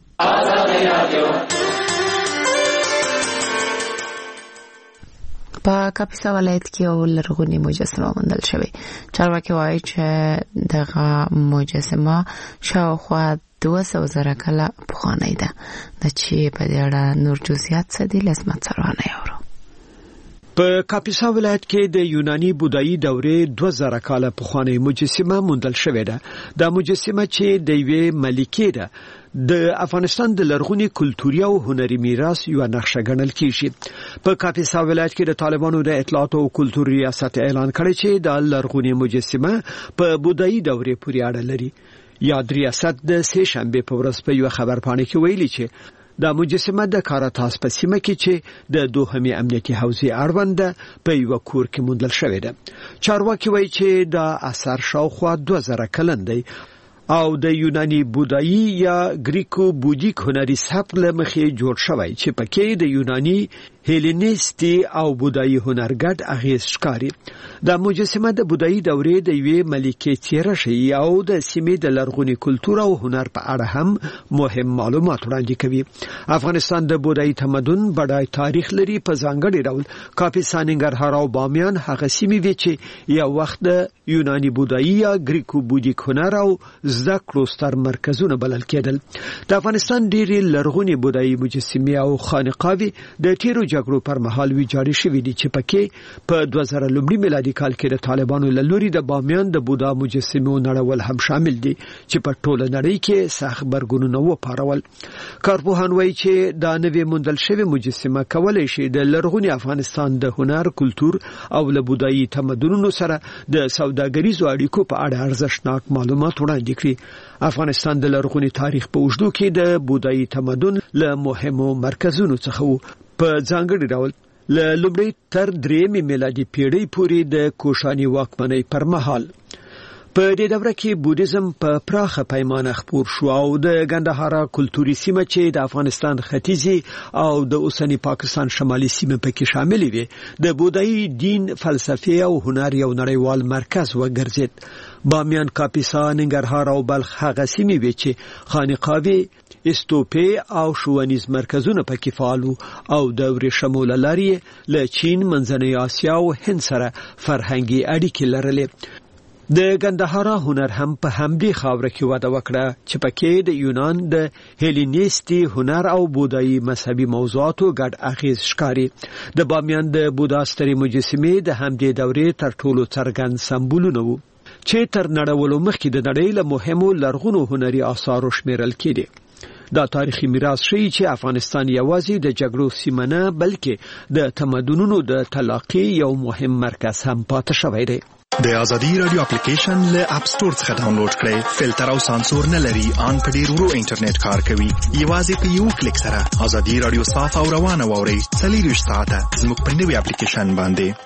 B: په کاپیسا ولایت کې یو لرغونې مجسمه موندل شوې. چارواکي وایي چې دغه مجسمه شاوخوا دوه سوه زره کاله پخوانۍ ده. د چې په دې اړه نور جزئیات څه دي له عصمت سروانه یاورو.
K: په کاپیسا ولایت کې د یوناني بودایي دورې دوه زره کاله پخوانۍ مجسمه موندل شوې ده. دا مجسمه چې د یوې ملکې ده د افغانستان د لرغوني کلتوري او هنري میراث یو نقشه ګڼل کیږي. په کاپیسا ولایت کې د طالبانو د اطلاعات او کلتور ریاست اعلان کړی چې د لرغوني مجسمه په بودایي دورې پورې اړه لري. یاد ریاست د سه شنبه په ورځ په یو خبرپاڼه کې ویلي چې د مجسمه د کاراتاس په سیمه کې چې د دوهمې امنیتي حوزې اړوند په یو کور کې موندل شوې ده. چارواکي وایي چې د اثر شاوخوا دوه زره کلن دی او د یوناني بودایي یا گریکو بودیک هنري سبک له مخې جوړ شوی چې پکې د یوناني هیلینیستی او بودایي هنر ګډ اغیز ښکاري. د مجسمه د بودایي دورې د یوې ملکې څیره شي او د سیمې د لرغوني کلتور او هنر په اړه هم مهم معلومات وړاندې کوي. افغانستان د بودایي تمدن بډای تاریخ لري. په ځانګړي ډول کاپیسا، ننګرهار او بامیان هغه سیمې وې چې یو وخت د یوناني بودایي یا گریکو بودیک هنر او زده کړو ستر مرکزونه بلل کېدل. د افغانستان ډېرې لرغونې بودایي مجسمې او خانقاوې د تیرو جګړو پر مهال وی جاری شوې دي چې پکې په دوه زره لومړي میلادي کال کې د طالبانو له لوري د بامیان د بودا مجسمو نړول هم شامل دي چې په ټوله نړۍ کې سخت خبرګونونه وپارول. کارپوهان وایي چې دا نوې موندل شوې مجسمه کولای شي د لرغوني افغانستان د هنر، کلتور او له بودایي تمدنونو سره د سوداګریزو اړیکو په اړه ارزښتناک معلومات وړاندې کړي. افغانستان د لرغوني تاریخ په اوږدو کې د بودایي تمدن له مهمو مرکزونو څخه و. په ځانګړي ډول له لومړۍ تر درېیمې میلادي پیړۍ پورې د کوشاني واکمنۍ پر مهال په دې دوره کې بودیزم په پراخه پیمانه خپور شو او د ګندهارا کلتوري سیمه چې د افغانستان ختیځي او د اوسنی پاکستان شمالي سیمه پکې شامل وي د بودایي دین، فلسفي او هنر یو نړیوال مرکز وګرځید. بامیان، کاپیسا، ننګرهار او بلخ هغه سیمې وي چې خانقاوي، استوپې او ښوونیز مرکزونه پکې فعال او د ورېښمو له لارې له چین، منځنۍ اسیا او هند سره فرهنګي اړیکې لرلې. د ګندهارا هنر هم په همدې خاوره کې وده وکړه چې پکې د یونان د هیلینیستي هنر او بودایي مذهبي موضوعاتو ګډ اغیز ښکاري. د بامیان د بودا سترې مجسمې د همدې دورې تر ټولو څرګند سمبولونه وو چې تر نړولو مخکې د نړۍ له مهمو لرغونو هنري آثارو شمیرل کېدي. دا تاریخي میراث ښیي چې افغانستان یوازې د جګړو سیمه نه بلکې د تمدنونو د تلاقي یو مهم مرکز هم پاتې شوی دی.
H: د ازادي رادیو اپلیکیشن له اپ ستور څخه ډاونلوډ کړئ. فلټر او سانسور نه لري، ان په ډیر ورو انټرنیټ کار کوي. یوازې په یو کلیک سره ازادي رادیو صاف او روانه واورئ. څلور ساعته زموږ په نوې اپلیکیشن باندې.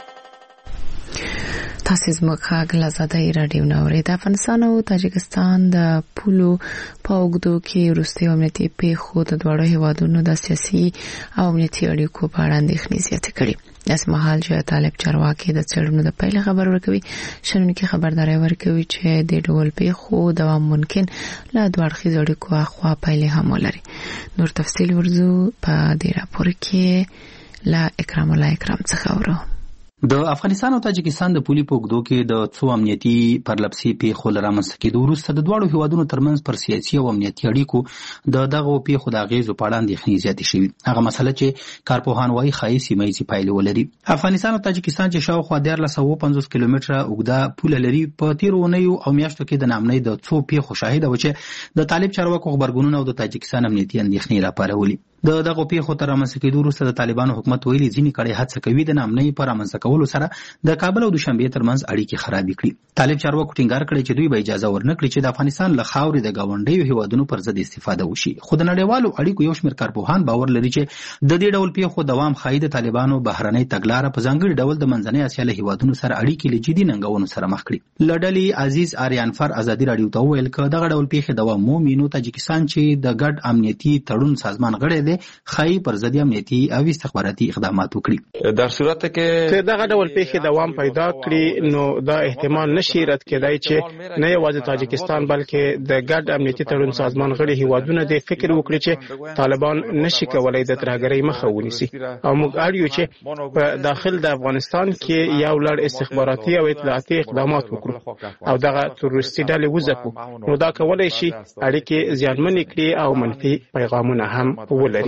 B: تاسو زموږ غږ له ازادي رادیو نوري د افغانستان او تاجکستان د پولو په اوږدو کې وروستي امنیتي پیښو د دوړو هیوادونو د سیاسي او امنیتي اړیکو په اړه اندېښنې زیاتې کړې. اس مهال چې طالب چارواکي د څېړنو د پیل خبر ورکوي، شنونکي خبرداري ورکوي چې د ډول پیښو دوام ممکن له دوه اړخیزو اړیکو اخوا پیل هم ولري. نور تفصیل ورزو په دې راپور کې له اکرام الله اکرام څخه اورو.
E: د افغانستان او تاجکستان د پولي په اوږدو کې د څو امنیتي پرلپسې پیښو له رامنځته کېدو وروسته د دواړو هیوادونو ترمنځ پر سیاسي او امنیتي اړیکو د دغو پیښو د اغیزو په اړه اندېښنې زیاتې شوې. هغه مسله چې کارپوهان وایي ښایي سیمه ییزې پایلې ولري. افغانستان او تاجکستان چې شاوخوا دیارلس سوه پنځوس کیلومتره اوږده پوله لري، په تېرو اونیو او میاشتو کې د ناامنۍ د څو پیښو شاهده و چې د طالب چارواکو خبرګونونه او د تاجکستان امنیتي اندېښنې راپارولې. د دغو پیښو تر رامنځته کېدو وروسته د طالبانو حکومت ویلي ځینې کړۍ هڅه کوي د ناامنۍ په رامنځته کولو سره د کابل او دوشنبې ترمنځ اړیکې خرابې کړي. طالب چارواکو ټینګار کړی چې دوی به اجازه ورنکړي چې د افغانستان له خاورې د ګاونډیو هیوادونو پر ضد استفاده وشي. خو د نړیوالو اړیکو یو شمېر کارپوهان باور لري چې د دې ډول پیښو دوام ښایي د طالبانو بهرنۍ تګلاره په ځانګړي ډول د منځنۍ اسیا له هیوادونو سره اړیکې له جدي ننګونو سره مخ کړي. له ډلې عزیز آریانفر ازادي راډیو ته وویل که دغه ډول پیښې دوام مومي نو تاجکستان چې د ګډ امنیتي تړون سازمان غړی دی ښایي پر ضد امنیتي او استخباراتي اقدامات وکړي.
L: در صورت کې دغه ډول پیښې دوام پیدا کړي نو دا احتمال نشي رد کېدای چې نه یوازې تاجکستان بلکې د ګډ امنیتي تړون سازمان غړي هیوادونه د فکر وکړي چې طالبان نشي کولای د ترهګرۍ مخه ونیسي او موږ اړ یو چې په داخل د افغانستان کې یو لړ استخباراتي او اطلاعاتي اقدامات وکړو او دغه تروریستي ډلې وځپو. نو دا کولای شي اړیکې زیانمنې کړي او منفي پیغامونه هم ولري.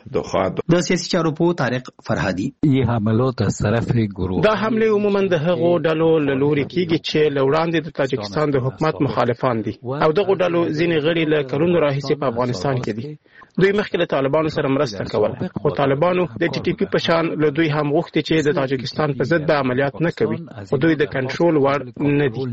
E: د سیاسي چارو په طارق فرهادي
O: یې حملو ته طرف ګروه
L: دا حمله عموما د هغو ډلو له لوري کیږي چې لوړاندې د تاجکستان د حکومت مخالفان دي او دغه ډلو ځینې غړي له کلونو راهیسې په افغانستان کې دي. دوی مخکې له طالبانو سره مرسته کوله، خو طالبانو د ټي ټي پی په شان له دوی هم غوښتي چې د تاجکستان په ضد به عملیات نه کوي، خو دوی د کنټرول وړ نه دي.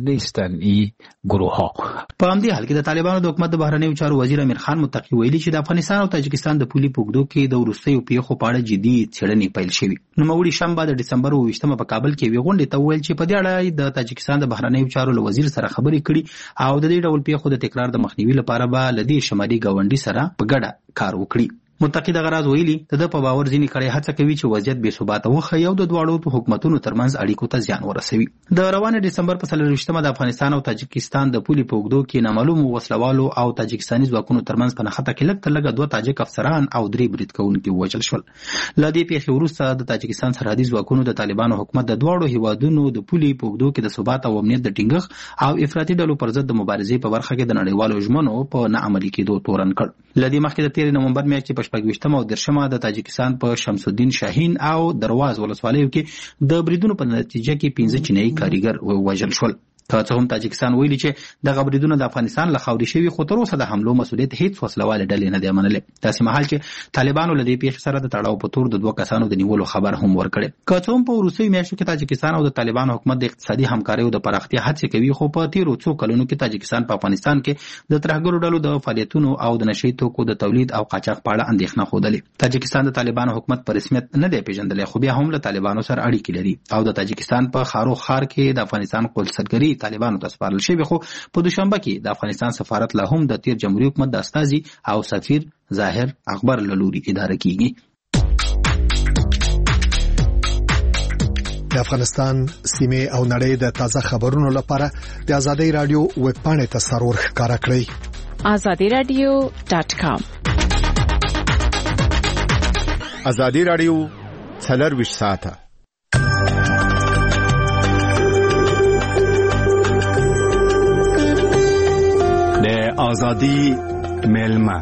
E: په همدې حال کې د طالبانو د حکومت د بهرنیو چارو وزیر امیر خان متقی ویلي چې د افغانستان او تاجکستان د پولي په اوږدو کې د وروستیو پیښو په اړه جدي څېړنې پیل شوې. نوموړي شنبه د ډسمبر اووه ویشتمه په کابل کې یوې غونډې ته وویل چې په دې اړه د تاجکستان د بهرنیو چارو له وزیر سره خبرې کړي او د دې ډول پیښو د تکرار د مخنیوي لپاره به له دې شمالي ګاونډي سره په ګډه کار وکړي. متقی دغه راز ویلي د په باور ځینې کړي هڅه کوي چې وضعیت بې ثباته وښیي او د دواړو حکومتونو ترمنځ اړیکو ته زیان ورسوي. د روانه ډسمبر په څلور ویشتمه د افغانستان او تاجکستان د پولي په اوږدو کې نامعلومو وسلوالو او تاجکستاني ځواکونو ترمنځ په نښته کې لږ تر لږه دوه تاجک افسران او درې برید کوونکي ووژل شول. له دې پیښې وروسته د تاجکستان سرحدي ځواکونو د طالبانو حکومت د دواړو هیوادونو د پولي په اوږدو کې د ثبات او امنیت د ټینګښت او افراطي ډلو پر ضد د مبارزې په برخه کې د نړیوالو ژمنو په نه عملي کېدو تورن کړ. له دې مخکې د تېرې نومبر میاشتې په شپږ او درشمه د تاجکستان په شمس الدین شاهین او درواز ولسوالیو کې د بریدونو په نتیجه کې پنځه چینایي کاریګر ووژل شول. که څه هم تاجکستان ویلي چې دغه بریدونه د افغانستان له خاورې شوي، خو تر اوسه د حملو مسؤلیت هیڅ وسلوالې ډلې نه دی منلې. داسې مهال چې طالبانو له دې پیښې سره د تړاو په تور د دوه کسانو د نیولو خبر هم ورکړی. که څه هم په وروستیو میاشتو کې تاجکستان او د طالبانو حکومت د اقتصادي همکاریو د پراختیا هڅې کوي، خو په تیرو څو کلونو کې تاجکستان په افغانستان کې د ترهګرو ډلو د فعالیتونو او د نشئی توکو د تولید او قاچاق په اړه اندېښنه ښودلې. تاجکستان د طالبانو حکومت په رسمیت نه دی پیژندلی، خو بیا هم له طالبانو سره اړیکې لري او د تاجکستان په خارو خار کې د افغانستان قونسلګري طالبانو ته سپارل شوی، خو په دوشنبه کې د افغانستان سفارت لا هم د تیر جمهوریت حکومت د استازي او سفیر ظاهر اکبر له لوري اداره کیږي.
P: د افغانستان سیمه او نړۍ د تازه خبرونو لپاره د آزادۍ رادیو ویب پاڼې ته سرور ښکارا کړئ
F: آزادی رادیو ډاٹ کام.
Q: آزادی رادیو څلور ساعته د آزادی میلمه.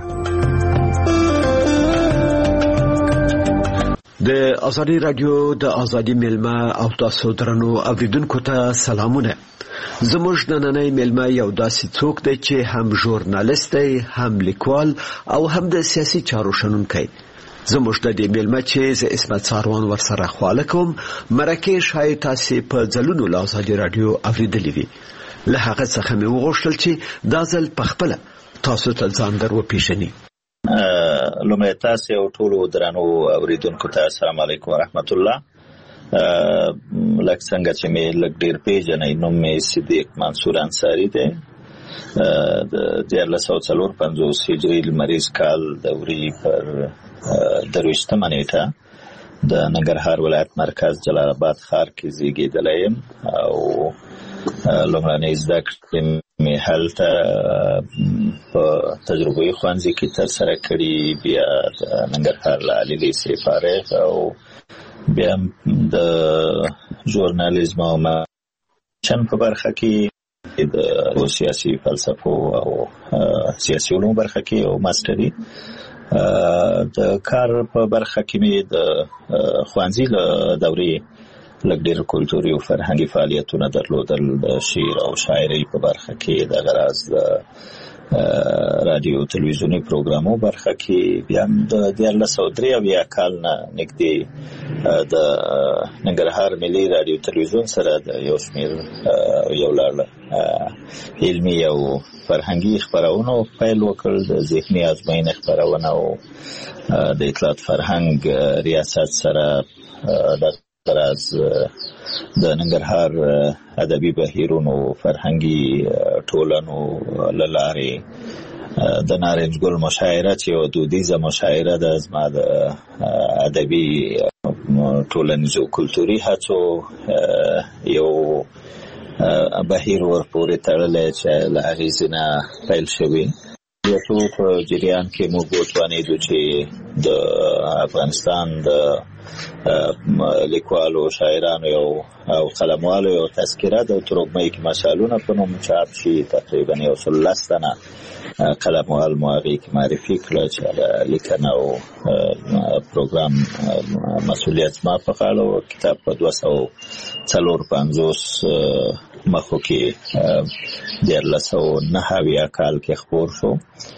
K: د آزادی رادیو د آزادی میلمه او تاسو درنو اوریدونکو ته سلامونه. زموږ نننۍ میلمه یو داسې څوک دی چې هم ژورنالیست دی، هم لیکوال او هم د سیاسي چارو شنونکی. زموږ د دې میلمه چې زه اسمت ساروان ورسره خواله کوم، مرکه شاید تاسو په ځلونو له آزادی رادیو اوریدلې وي. له هغه څخه مې وغوښتل چې دا ځل په خپله تاسو ته ځان در وپېژنئ.
R: لومړی تاسو او ټولو درنو اوریدونکو ته السلام علیکم ورحمت الله. لکه څنګه چې مې لږ ډېر پیژنئ، نوم مې صدیق منصور انصاري دی. د دیارلس سوه څلور پنځوس هجري لمریز کال د وري پر درویشتمه نیټه د ننګرهار ولایت مرکز جلال آباد ښار کې زیږېدلی یم او لومړنۍ زده کړې مې هلته په تجربوي ښوونځي کې ترسره کړي، بیا د ننګرهار له عالي لیسې فارغ او بیا د ژورنالیزم او چن په برخه کې د سیاسي فلسفو او سیاسي علومو برخه کې او ماستري. د کار په برخه کې مې د ښوونځي له دورې لږ ډېر کلتوري او فرهنګي فعالیتونه درلودل. د شعر او شاعرۍ په برخه کې د غراز د رادیو تلویزیوني پروګرامو برخه کې، بیا د دیارلس سوه درې اویا کال نه نږدې د ننګرهار ملي رادیو تلویزیون سره د یو شمېر یو لړ علمي او فرهنګي خپرونو پیل وکړ. د ذهني ازموینې خپرونه او د اطلاعات فرهنګ ریاست سره د راز د ننګرهار ادبي بهیرونو فرهنګي ټولنو له لارې د نارنج ګل مشاعره چې یو دودیزه مشاعره ده، زما د ادبي ټولنیزو کلتوري هڅو یو بهیر ورپورې تړلی چې له هغې ځینه پیل شوي. یو په جریان کې موږ وتوانېدو چې د افغانستان د لیکوالو، شاعرانو او قلموالو یو تذکره د ترکمنۍ کې مشالونه په نوم چاپ شي. تقریبا یو سل لس تنه قلموال مو هغې کې معرفي کړه چې لیکنه او پروګرام مسؤلیت زما په غاړه و. کتاب په دوه سوه څلور پنځوس مخو کې دیارلس سوه نهه اویا کال کې خپور شو.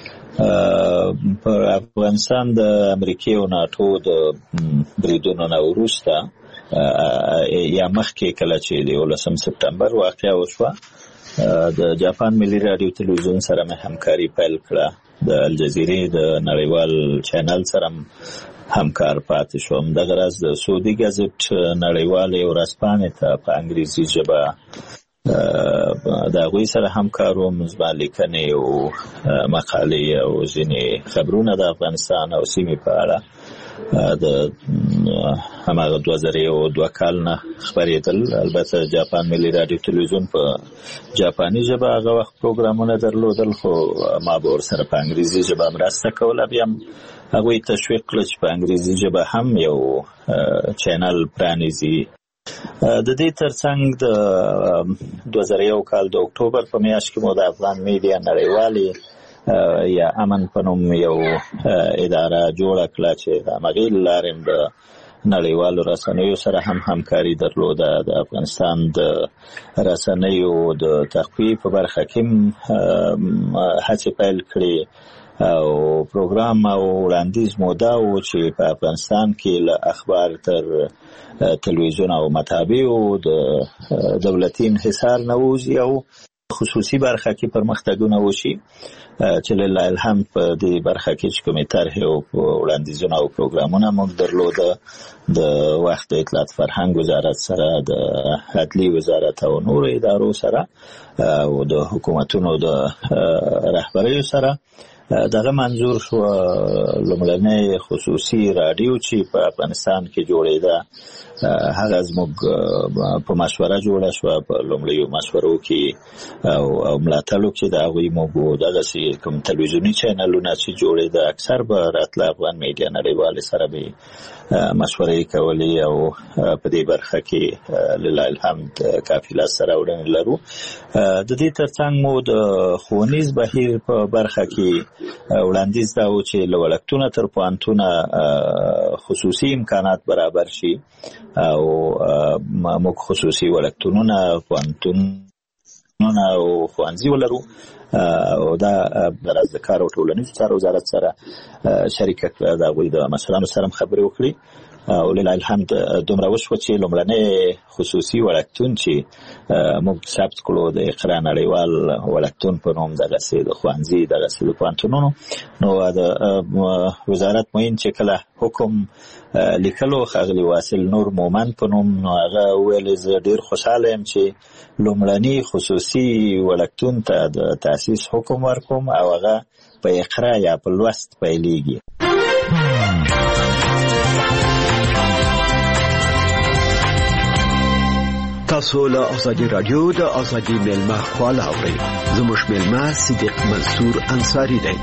R: پر افغانستان د امریکې او ناټو د بریدونو نه وروسته یا مخکې کله چې د یولسم سپتمبر واقعه وشوه، د جاپان ملي رادیو تلویزیون سره مې همکاري پیل کړه. د الجزیرې د نړیوال چینل سره همکار پاتې شوم. دغه راز د سعودي ګازټ نړیوالې ورځپاڼې ته په انګریزي ژبه د هغوی سره همکار وم. زما لیکنې او مقالې او ځینې خبرونه د افغانستان او سیمې په اړه د هماغه دوه زره یو دوه کال نه خپرېدل. البته جاپان ملي رادیو تلویزیون په جاپاني ژبه هغه وخت پروګرامونه درلودل، خو ما به ورسره په انګریزي ژبه مرسته کوله. بیا هم هغوی تشویق کړه چې په انګریزي ژبه هم یو چینل پرانیزي. د دې ترڅنګ د دوه زره یو کال د اکتوبر په میاشت کې مو د افغان میډیا نړیوالې یا امن په نوم یو اداره جوړه کړه چې د مغیل لارم د نړیوالو رسنیو سره هم همکاري درلوده. د افغانستان د رسنیو د تقویه په برخه کې هڅې پیل کړې او پروګرام او وړاندیز موده و چې په افغانستان کې له اخبار تر تلویزیون او مطابعو د دولتي انحصار نه وځي او خصوصي برخه کې پرمختګونه وشي چې لله الحمد په دې برخه کې چې کومې طرحې او وړاندیزونه او پروګرامونه موږ درلوده د وخت د اطلاعات فرهنګ وزارت سره د عدلي وزارت او نور ادارو سره او د حکومتونو د رهبریو سره. دغه منظور شو لومړنی خصوصي رادیو چې په افغانستان کې جوړېده هغه زموږ په مشوره جوړه شو. په لومړیو مشورو کې او ملاتړو کې د هغوی موږ دغسې کوم تلویزیوني چینلونه چې جوړېده اکثر به راتله افغان میډیا نړیوالې سره به مشورې کولې او په دې برخه کې لله الحمد کافي لاس سره وړاندې لرو. د دې ترڅنګ مو د ښوونیز بهیر په برخه کې وړاندیز دا و چې له وړکتونه تر پوهنتونه خصوصي امکانات برابر شي او موږ خصوصي وړکتونونه پوهنتونونه او ښوونځي ولرو او دا د کار او ټولنیزو چارو وزارت سره شریکه کړه. د هغوی د مسؤلانو سره خبرې وکړي او لله الحمد دومره وشوه چې لومړنی خصوصي وړکتون چې موږ ثبت کړو د اقرا نړیوال وړکتون په نوم دغسې د ښوونځي دغسې د پوهنتونونو نو د وزارت معین چې کله حکم لیکلو ښاغلي واصل نور مومن په نوم نو هغه ویلې زه ډېر خوشحاله یم چې لومړني خصوصي وړکتون ته د تاسیس حکم ورکوم او هغه په اقرا یا په لوست پیلېږي.
K: تاسو له ازادي رادیو د ازادي ملما خواله اورئ. زموږ ملما صدیق منصور انصاری دی.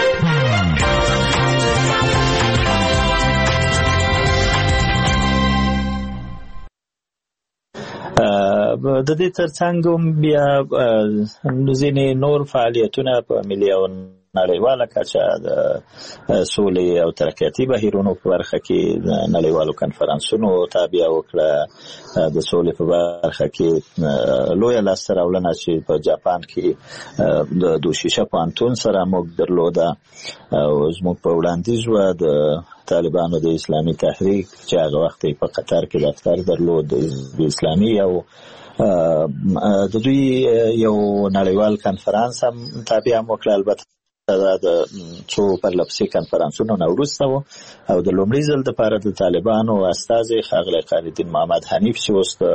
R: د دې ترڅنګ بیا ځینې نور فعالیتونه په ملي او نړیواله کچه د سولې او ترقیاتي بهیرونو په برخه کې نړیوالو کنفرانسونو تابع وکړه. د سولې په برخه کې لویه لاسته راوړنه چې په جاپان کې د دوشیشه پوهنتون سره موږ درلوده او زموږ په وړاندیز وه د طالبانو د اسلامي تحریک چې هغه وخت په قطر کې دفتر درلود د اسلامي او د دوی یو نړیوال کنفرانس هم تابع هم وکړه. البته دا د څو پرلپسې کنفرانسونو نه وروسته و او د لومړي ځل دپاره د طالبانو استازی ښاغلی خالدین محمد حنیف چې اوس د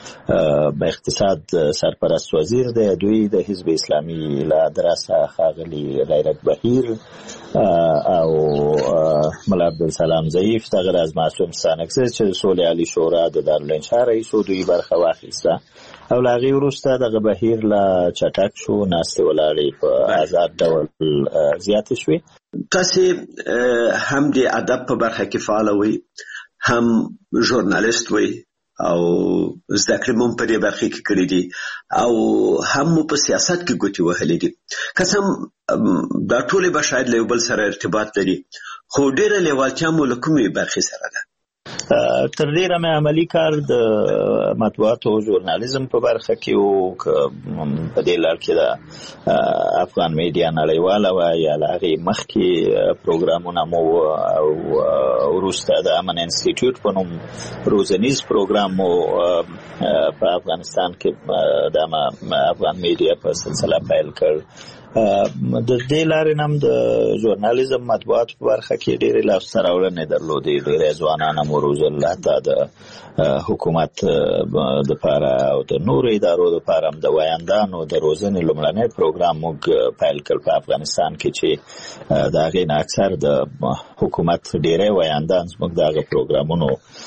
R: اقتصاد سرپرست وزیر دی دوی د حزب اسلامي له ادرسه ښاغلي غیرت بهیر او ملا عبدالسلام ضعیف دغه راز معصوم ستانکزی چې د سولې عالي شورا د دارالانشا رئیس و دوی برخه واخیسته او له هغې وروسته دغه بهیر لا چټک شو. ناستې ولاړې په آزاد ډول زیاتې شوې.
K: تاسې هم د ادب په برخه کې فعاله وئ هم ژورنالیست وئ او زده کړې مو په دې برخه کې کړې دي او هم مو په سیاست کې ګوتې وهلې دي. قسم دا ټولې به شاید له یو بل سره ارتباط لري خو ډېره لیوالتیا مو له کومې برخې سره ده؟
R: تر ډیره مې عملی کار د مطبوعاتو او ژورنالیزم په برخه کې او په دې لار کې د افغان میډیا نړیواله وه یا له هغې مخکې پروګرامونه مو او وروسته د امن انسټیټیوټ په نوم روزنیز پروګرام مو په افغانستان کې د افغان میډیا په سلسله پیل کړ. د دې لارې هم د ژورنالیزم مطبوعاتو په برخه کې ډېرې لاسته راوړنې درلودې. ډېری ځوانان هم وروزل حتی د حکومت دپاره او د نورو ادارو دپاره هم د ویاندانو د روزنې لومړنی پروګرام موږ پیل کړ په افغانستان کې چې د هغې نه اکثر د حکومت ډېری ویاندان زموږ د هغه پروګرامونو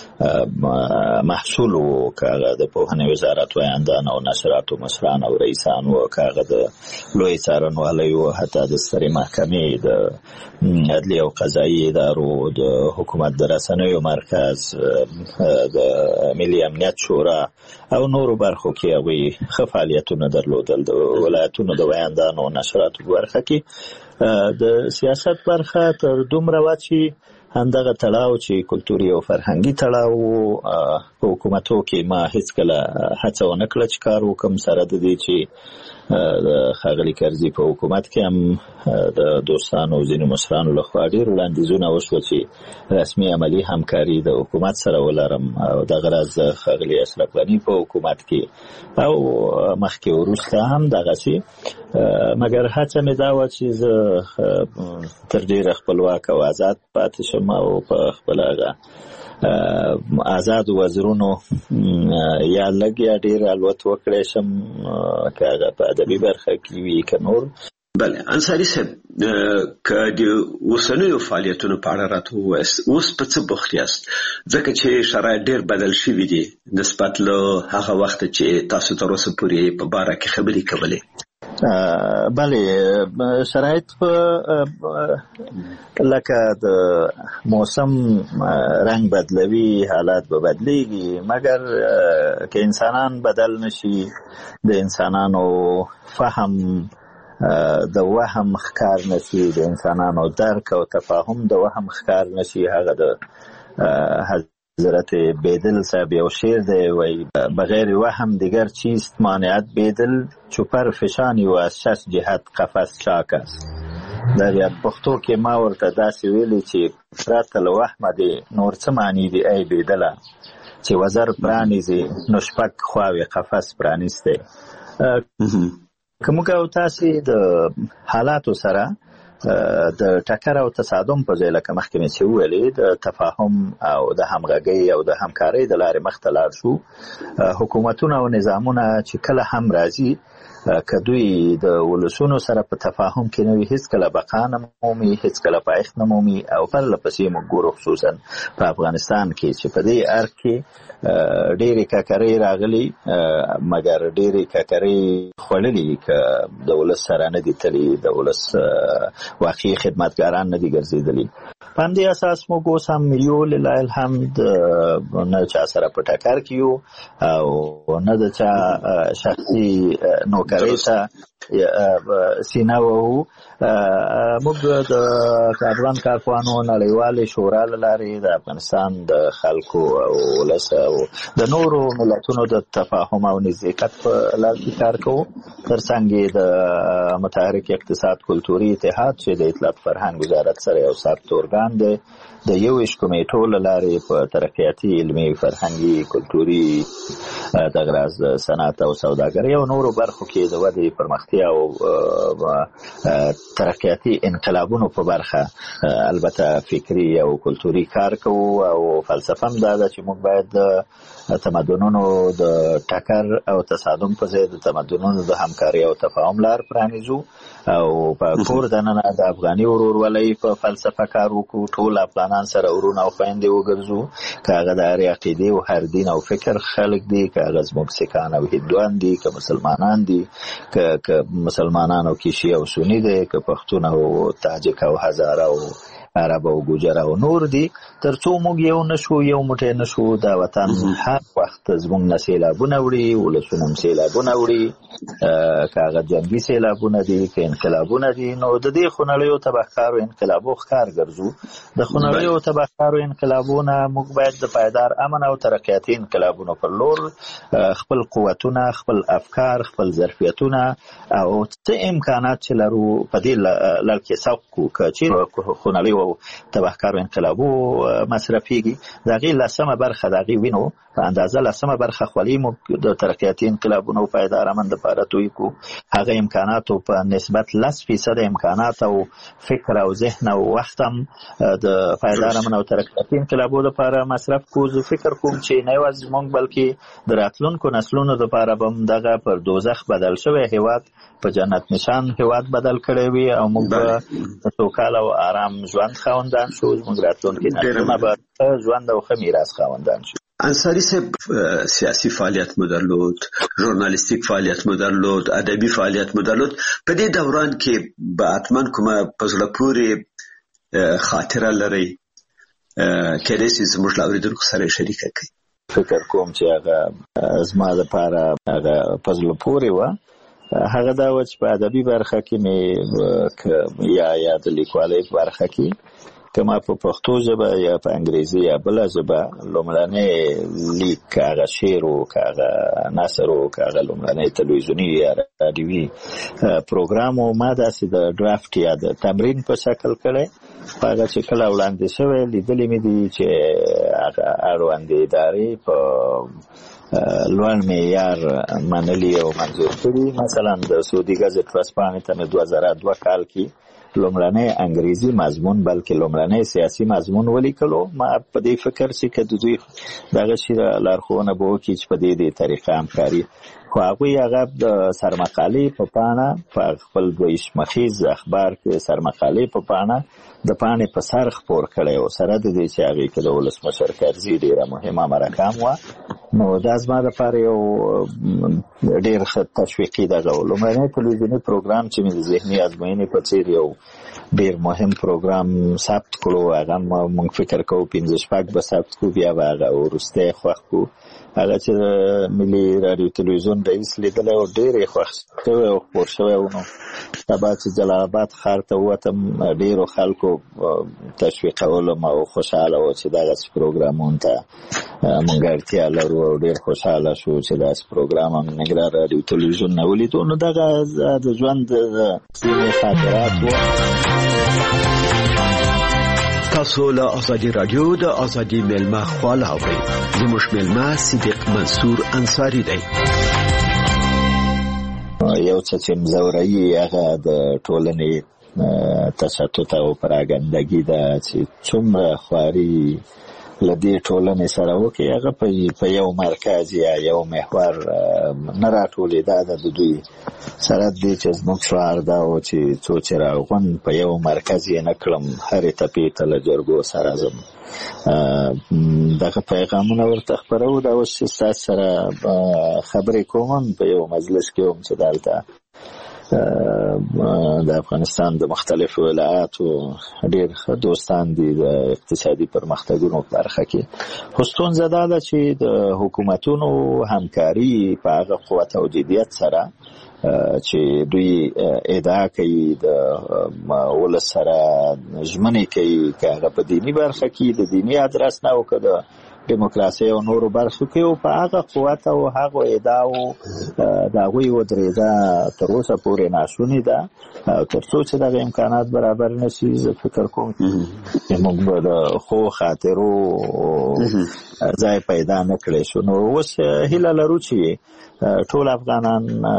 R: محصول و که هغه د پوهنې وزارت ویاندان او نشراتو مشران او رئیسان و که هغه د لوی څارنو څارنوالیو حتی د سترې محکمې د عدلي او قضایي ادارو د حکومت د رسنیو مرکز د ملي امنیت شورا او نورو برخو کې هغوی ښه فعالیتونه درلودل. د ولایتونو د ویاندانو نشراتو برخه کې د سیاست برخه تر دومره وه چې همدغه تړاو چې کلتوري او فرهنګي تړاو په حکومتو کې ما هیڅکله هڅه ونه کړه چې کار وکړم، سره د دې چې د ښاغلي کرزي په حکومت کې هم د دوستانو او ځینو مشرانو لخوا ډېر وړاندیزونه وشوه چې رسمي عملي همکاري د حکومت سره ولرم او دغه راز د ښاغلي اشرف غني په حکومت کې او مخکې وروسته هم دغسې، مګر هڅه مې دا وه چې زه تر ډېره خپلواک او آزاد پاتې شم او په خپله هغه آزاد وزرونو یا لږ یا ډېر الوت وکړی شم، که هغه په ادبي برخه کې وي که نور.
S: بله انصاري صاحب، که د اوسنیو فعالیتونو په اړه راته ووایاست، اوس په څه بوخت یاست؟ ځکه چې شرایط ډېر بدل شوي دي نسبت له هغه وخته چې تاسو تر اوسه پورې په باره کې خبرې کولې.
R: بله، شرایط لکه د موسم رنگ بدلوي، حالات به بدلیږي، مګر که انسانان بدل نشي، د انسانانو فهم د وهم ښکار نشي، د انسانانو درک او تفاهم د وهم ښکار نشي، هغه د حضرت بیدل صاحب یو شعر دی، وای بغیر وهم دیگر چیست مانعت بیدل چوپر فشانی و از شش جهت قفس چاک است. در یاد پښتو کې ما ورته داسې ویلي چې پرته له وهمه دی نور څه معنی دی ای بیدله، چې وزر پرانیزي نو شپږ خواوې قفس پرانیستی. که موږ او تاسې د حالاتو سره د ټکر او تصادم په ځای لکه مخکې مې چې وویلې د تفاهم او د همغږۍ او د همکارۍ د لارې مخته لاړ شو، حکومتونه او نظامونه چې کله هم راځي که دوی د ولسونو سره په تفاهم کې نه وي، هیڅکله بقا نه مومي، هیڅکله پایښت نه مومي. او پرله پسې موږ ګورو خصوصا په افغانستان کې چې په دې ارګ کې ډېرې ککرۍ راغلي، مګر ډېرې ککرۍ خوړلي که د ولس سره نه دي تلي، د ولس واقعي خدمتګاران نه دي ګرځېدلي. په همدې اساس موږ اوس هم یو لله الحمد نه چا سره په ټکر کې یو او نه د چا شخصي نوکرۍ ته سینه وهو. موږ د افغان کارپوهانو نړیوالې شورا له لارې د افغانستان د خلکو او ولس او د نورو ملتونو د تفاهم او نزدېکت په لار کې کار کوو، ترڅنګ یې د متحرک اقتصاد کلتوري اتحاد چې د اطلاعات فرهنګ وزارت سره یو ثابت ارګان دی، د یوویشت کمیټو له لارې په ترقیاتي، علمي، فرهنګي، کلتوري، دغه راز د صنعت او سوداګرۍ او نورو برخو کې د ودې، پرمختیا او ترقیاتي انقلابونو په برخه البته فکري او کلتوري کار کوو. او فلسفه هم دا ده چې موږ باید د تمدنونو د ټکر او تصادم په ځای د تمدنونو د همکارۍ او تفاهم لار پرانیزو او په کور دننه د افغاني ورورولۍ په فلسفه کار وکړو، ټول افغانان سره ورونه او خویندې وګرځو، که هغه د هرې عقیدې او هر دین او فکر خلک دي، که هغه زموږ سیکان او هندوان دي، که مسلمانان دي، که مسلمانان او کیشي او سني دي، که پښتون او تاجک او هزاره او عرب او ګوجر او نور دي، تر څو موږ یو نشو، یو موټی نشو، دا وطن هر وخت زموږ نه سیلابونه وړي، ولسونه هم سیلابونه وړي، که هغه جنګي سیلابونه دي که انقلابونه دي. نو د دې خونړیو تبهکارو انقلابو ښکار ګرځو. د خونړیو تبهکارو انقلابونه موږ باید د پایدار امن او ترقیاتي انقلابونو پر لور خپل قوتونه، خپل افکار، خپل ظرفیتونه او څه امکانات چې لرو په دې لړ کې سوق کړو. که چېرې خونړیو تبهکارو انقلابو مصرفيږي، د هغې لسمه برخه د هغې وینو په اندازه لسمه برخه خولي موږ د ترقیاتي انقلابونو پایدار امن دپاره توی کړو. هغه امکاناتو په نسبت لس فیصد امکانات او فکر او ذهن او وخت هم د پایدار امن او ترقیاتي انقلابو لپاره مصرف کړو. زه فکر کوم چې نه یوازې موږ بلکې د راتلونکو نسلونو دپاره به هم دغه پر دوزخ بدل شوی هیواد په جنت نشان هیواد بدل کړی وي او موږ به سوکاله او آرام ژوند خاوندان شو. زموږ راتلونکي نسلونه به ژوند او ښه میراث خاوندان شو.
S: انصاری صاحب سیاسي فعالیت مو درلود، ژورنالیستیک فعالیت مو درلود، ادبي فعالیت مو درلود. په دې دوران کې به اتمن کومه په زړه پورې خاطره لري کله چې زموږ لاوریدونکو سره شریکه کړئ؟
R: فکر کوم چې هغه زما لپاره هغه په زړه پورې و. هغه دا و چې په ادبي برخه کې مې یا یا د لیکوالۍ په برخه کې کما په پښتو ژبه یا په انګریزي یا بل ژبه لومړنۍ لیک هغه شعر او هغه نثر او هغه لومړنۍ تلویزیونی یا رادیوي پروګرام او ما داسې د ډرافټ یا د تمرین په شکل کړی. هغه چې کله وړاندې شوی لیدلې مې دي چې هغه اړوندې ادارې په لوړ معیار منلي او منظور کړي. مثلا د سعودي ګازټ ورځپاڼې ته مې دوه زره دوه کال کې لومړنی انګریزي مضمون بلکې لومړنی سیاسي مضمون ولیکلو. ما په دې فکر چې که د دوی دغه شي لارښوونه به وکړي چې په دې دې طریقه همکاري خو هغوی هغه د سرمقالې په پاڼه په خپل دویش مخیز اخبار کې سرمقالې په پاڼه د پاڼې په سر خپور کړی و سره د دې چې هغې کې د ولسمشر کرزي ډېره مهمه مرکه هم وه. نو دا زما لپاره یو ډېر ښه تشویقي دغه و. لومړنی تلویزیوني پروګرام چې مې د ذهني ازموینې په څېر یو ډېر مهم پروګرام ثبت کړو هغه موږ فکر کوو پنځه شپږ به ثبت کړو بیا به هغه وروستی خوښ کړو. هغه چې ملي راډیو تلویزیون رئیس لیدلی و ډېر یې خوښ شوی او خپور شوی و. نو سبا چې جلال آباد ښار ته ووتم ډېرو خلکو تشویقولم او خوشحاله و چې دغسې پروګرامونو ته موږ اړتیا لرو او ډېر خوشحاله شو چې داسې پروګرام هم ننګرهار راډیو تلویزیون نه ولیدو. نو دغه د ژوند د ځینې خاطرات و.
K: تاسو له ازادي رادیو د ازادي ملما خواله اورئ. زموږ ملما صدیق منصور انصاری دی.
R: یو څه چې مزورایي هغه د ټولنې تشتت او پراګندګي ده چې څومره خواري له دې ټولنې سره وکړي هغه په یو مرکز یا یو محور نه راټولېده. د دوی سره دې چې زموږ شعار دا و چې څو چراغون په یو مرکز یې نه کړم هرې تپې ته له جرګو سره ځم. دغه پیغامونه ورته خپرو. دا اوس چې ستاسو سره خبرې کوم په یو مجلس کې وم چې دلته د افغانستان د مختلفو ولایاتو ډېر ښه دوستان دي د اقتصادي پرمختګونو په برخه کې. خو ستونزه دا ده چې د حکومتونو همکاري په هغه قوت او جدیت سره چې دوی ادعا کوي د ولس سره ژمنې کوي که هغه په دیني برخه کې د دیني ادرس نه او که د ډیموکراسي او نورو برخو کې او په هغه قوت او هغه ادعاو د هغوی ودرېده تر اوسه پورې ناشونې ده. تر څو چې دغه امکانات برابر نه شي زه فکر کوم چې موږ به د ښو خاطرو ځای پیدا نه کړی شو. نو اوس هیله لرو چې ټول افغانان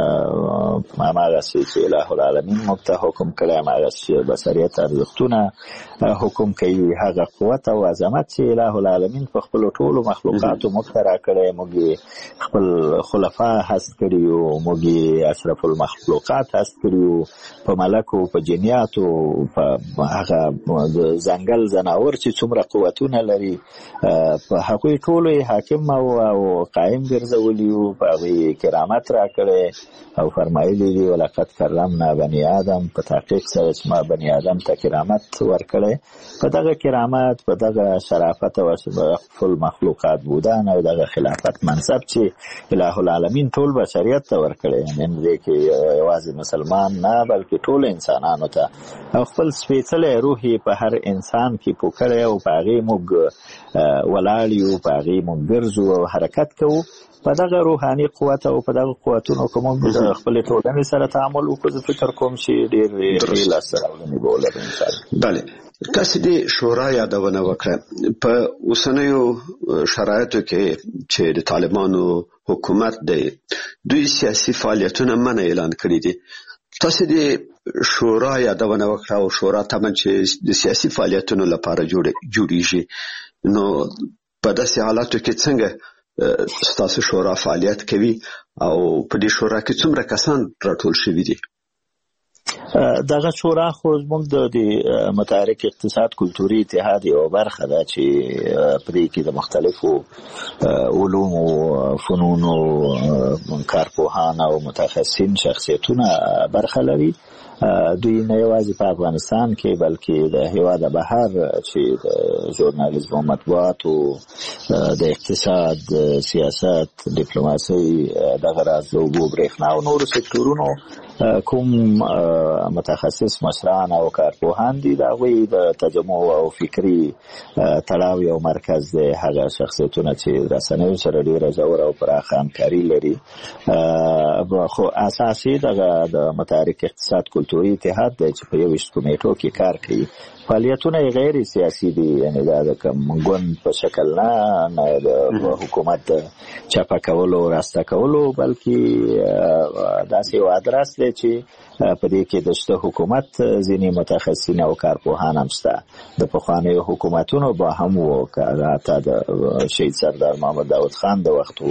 R: هماغسې چې اله العالمین موږ ته حکم کړی هماغسې بشریت ارزښتونه حکم کوي هغه قوت او عظمت چې اله العالمین په خپلو ټولو مخلوقاتو موږ ته راکړی. موږ خپل خلفا هست کړي او موږ اشرف المخلوقات هست کړي او په ملکو په جنیاتو په هغه ځنګل ځناور چې څومره قوتونه لري په هغوی ټولو یې حاکم او قایم ګرځولي او په هغوی کرامت راکړی او فرمایلی دي ولقد کرمنا بني آدم. په تحقیق سره چې ما بني آدم ته کرامت ورکړی. په دغه کرامت په دغه شرافت او اشرف المخلوقات بودن او دغه خلافت منصب چې اله العالمین ټول بشریت ته ورکړی یعنې دې کې یوازې مسلمان نه بلکې ټول انسانانو ته او خپل سپېڅلی روح یې په هر انسان کې پوکړی او په هغې موږ ولاړ یو په هغې موږ ګرځو او حرکت کوو. په دغه روحاني قوت او په دغه قوتونو که موږ د خپلې ټولنې سره تعامل وکړو زه فکر کوم چې ډېر ډېرې لاسته راوړنې به ولرو انشاءالله.
S: بله تاسو د شورا یادونه وکړه. په اوسنیو شرایطو کې چې د طالبانو حکومت دی دوی سیاسي فعالیتونه منع اعلان کړي دي. تاسو د شورا یادونه وکړه او شورا طبعا چې د سیاسي فعالیتونو لپاره جوړیږي. نو په داسې حالاتو کې څنګه ستاسو شورا فعالیت کوي او په دې شورا کې څومره کسان راټول شوي دي؟
R: دغه شورا خو موږ د متحرک اقتصاد کلتوري اتحاد یو برخه ده چې پرې کې د مختلفو علوم او فنونو کارپوهان او متخصصین شخصیتونه برخه لري. دوی نه یوازې په افغانستان کې بلکې د هیواد بهر چې د ژورنالیزم او مطبوعات او د اقتصاد، سیاست، ډیپلوماسي، دغه راز او برېښنا او نورو سکتورونو کوم متخصص مشران او کارپوهان دي، دا غوي د تجمع او فکری تړاو یو مرکز دی. هغه شخصیتونه چې رسنیو سره ډیره ژوره او پراخه همکاري لري. خو اساسي دغه د متحرک اقتصاد کلتوري اتحاد دی چې په یو کمیټو کې کار کوي. فعالیتونه غیر سیاسي دي، یعنی دا د کوم ګوند په شکل نه نه د حکومت چپه کولو راسته کولو، بلکې داسې یو ادرس دی چې په دې کې د شته حکومت ځینې متخصصین او کارپوهان هم شته. د پخوانیو حکومتونو به هم وو که حتی د شهید سردار محمد داود خان د وختو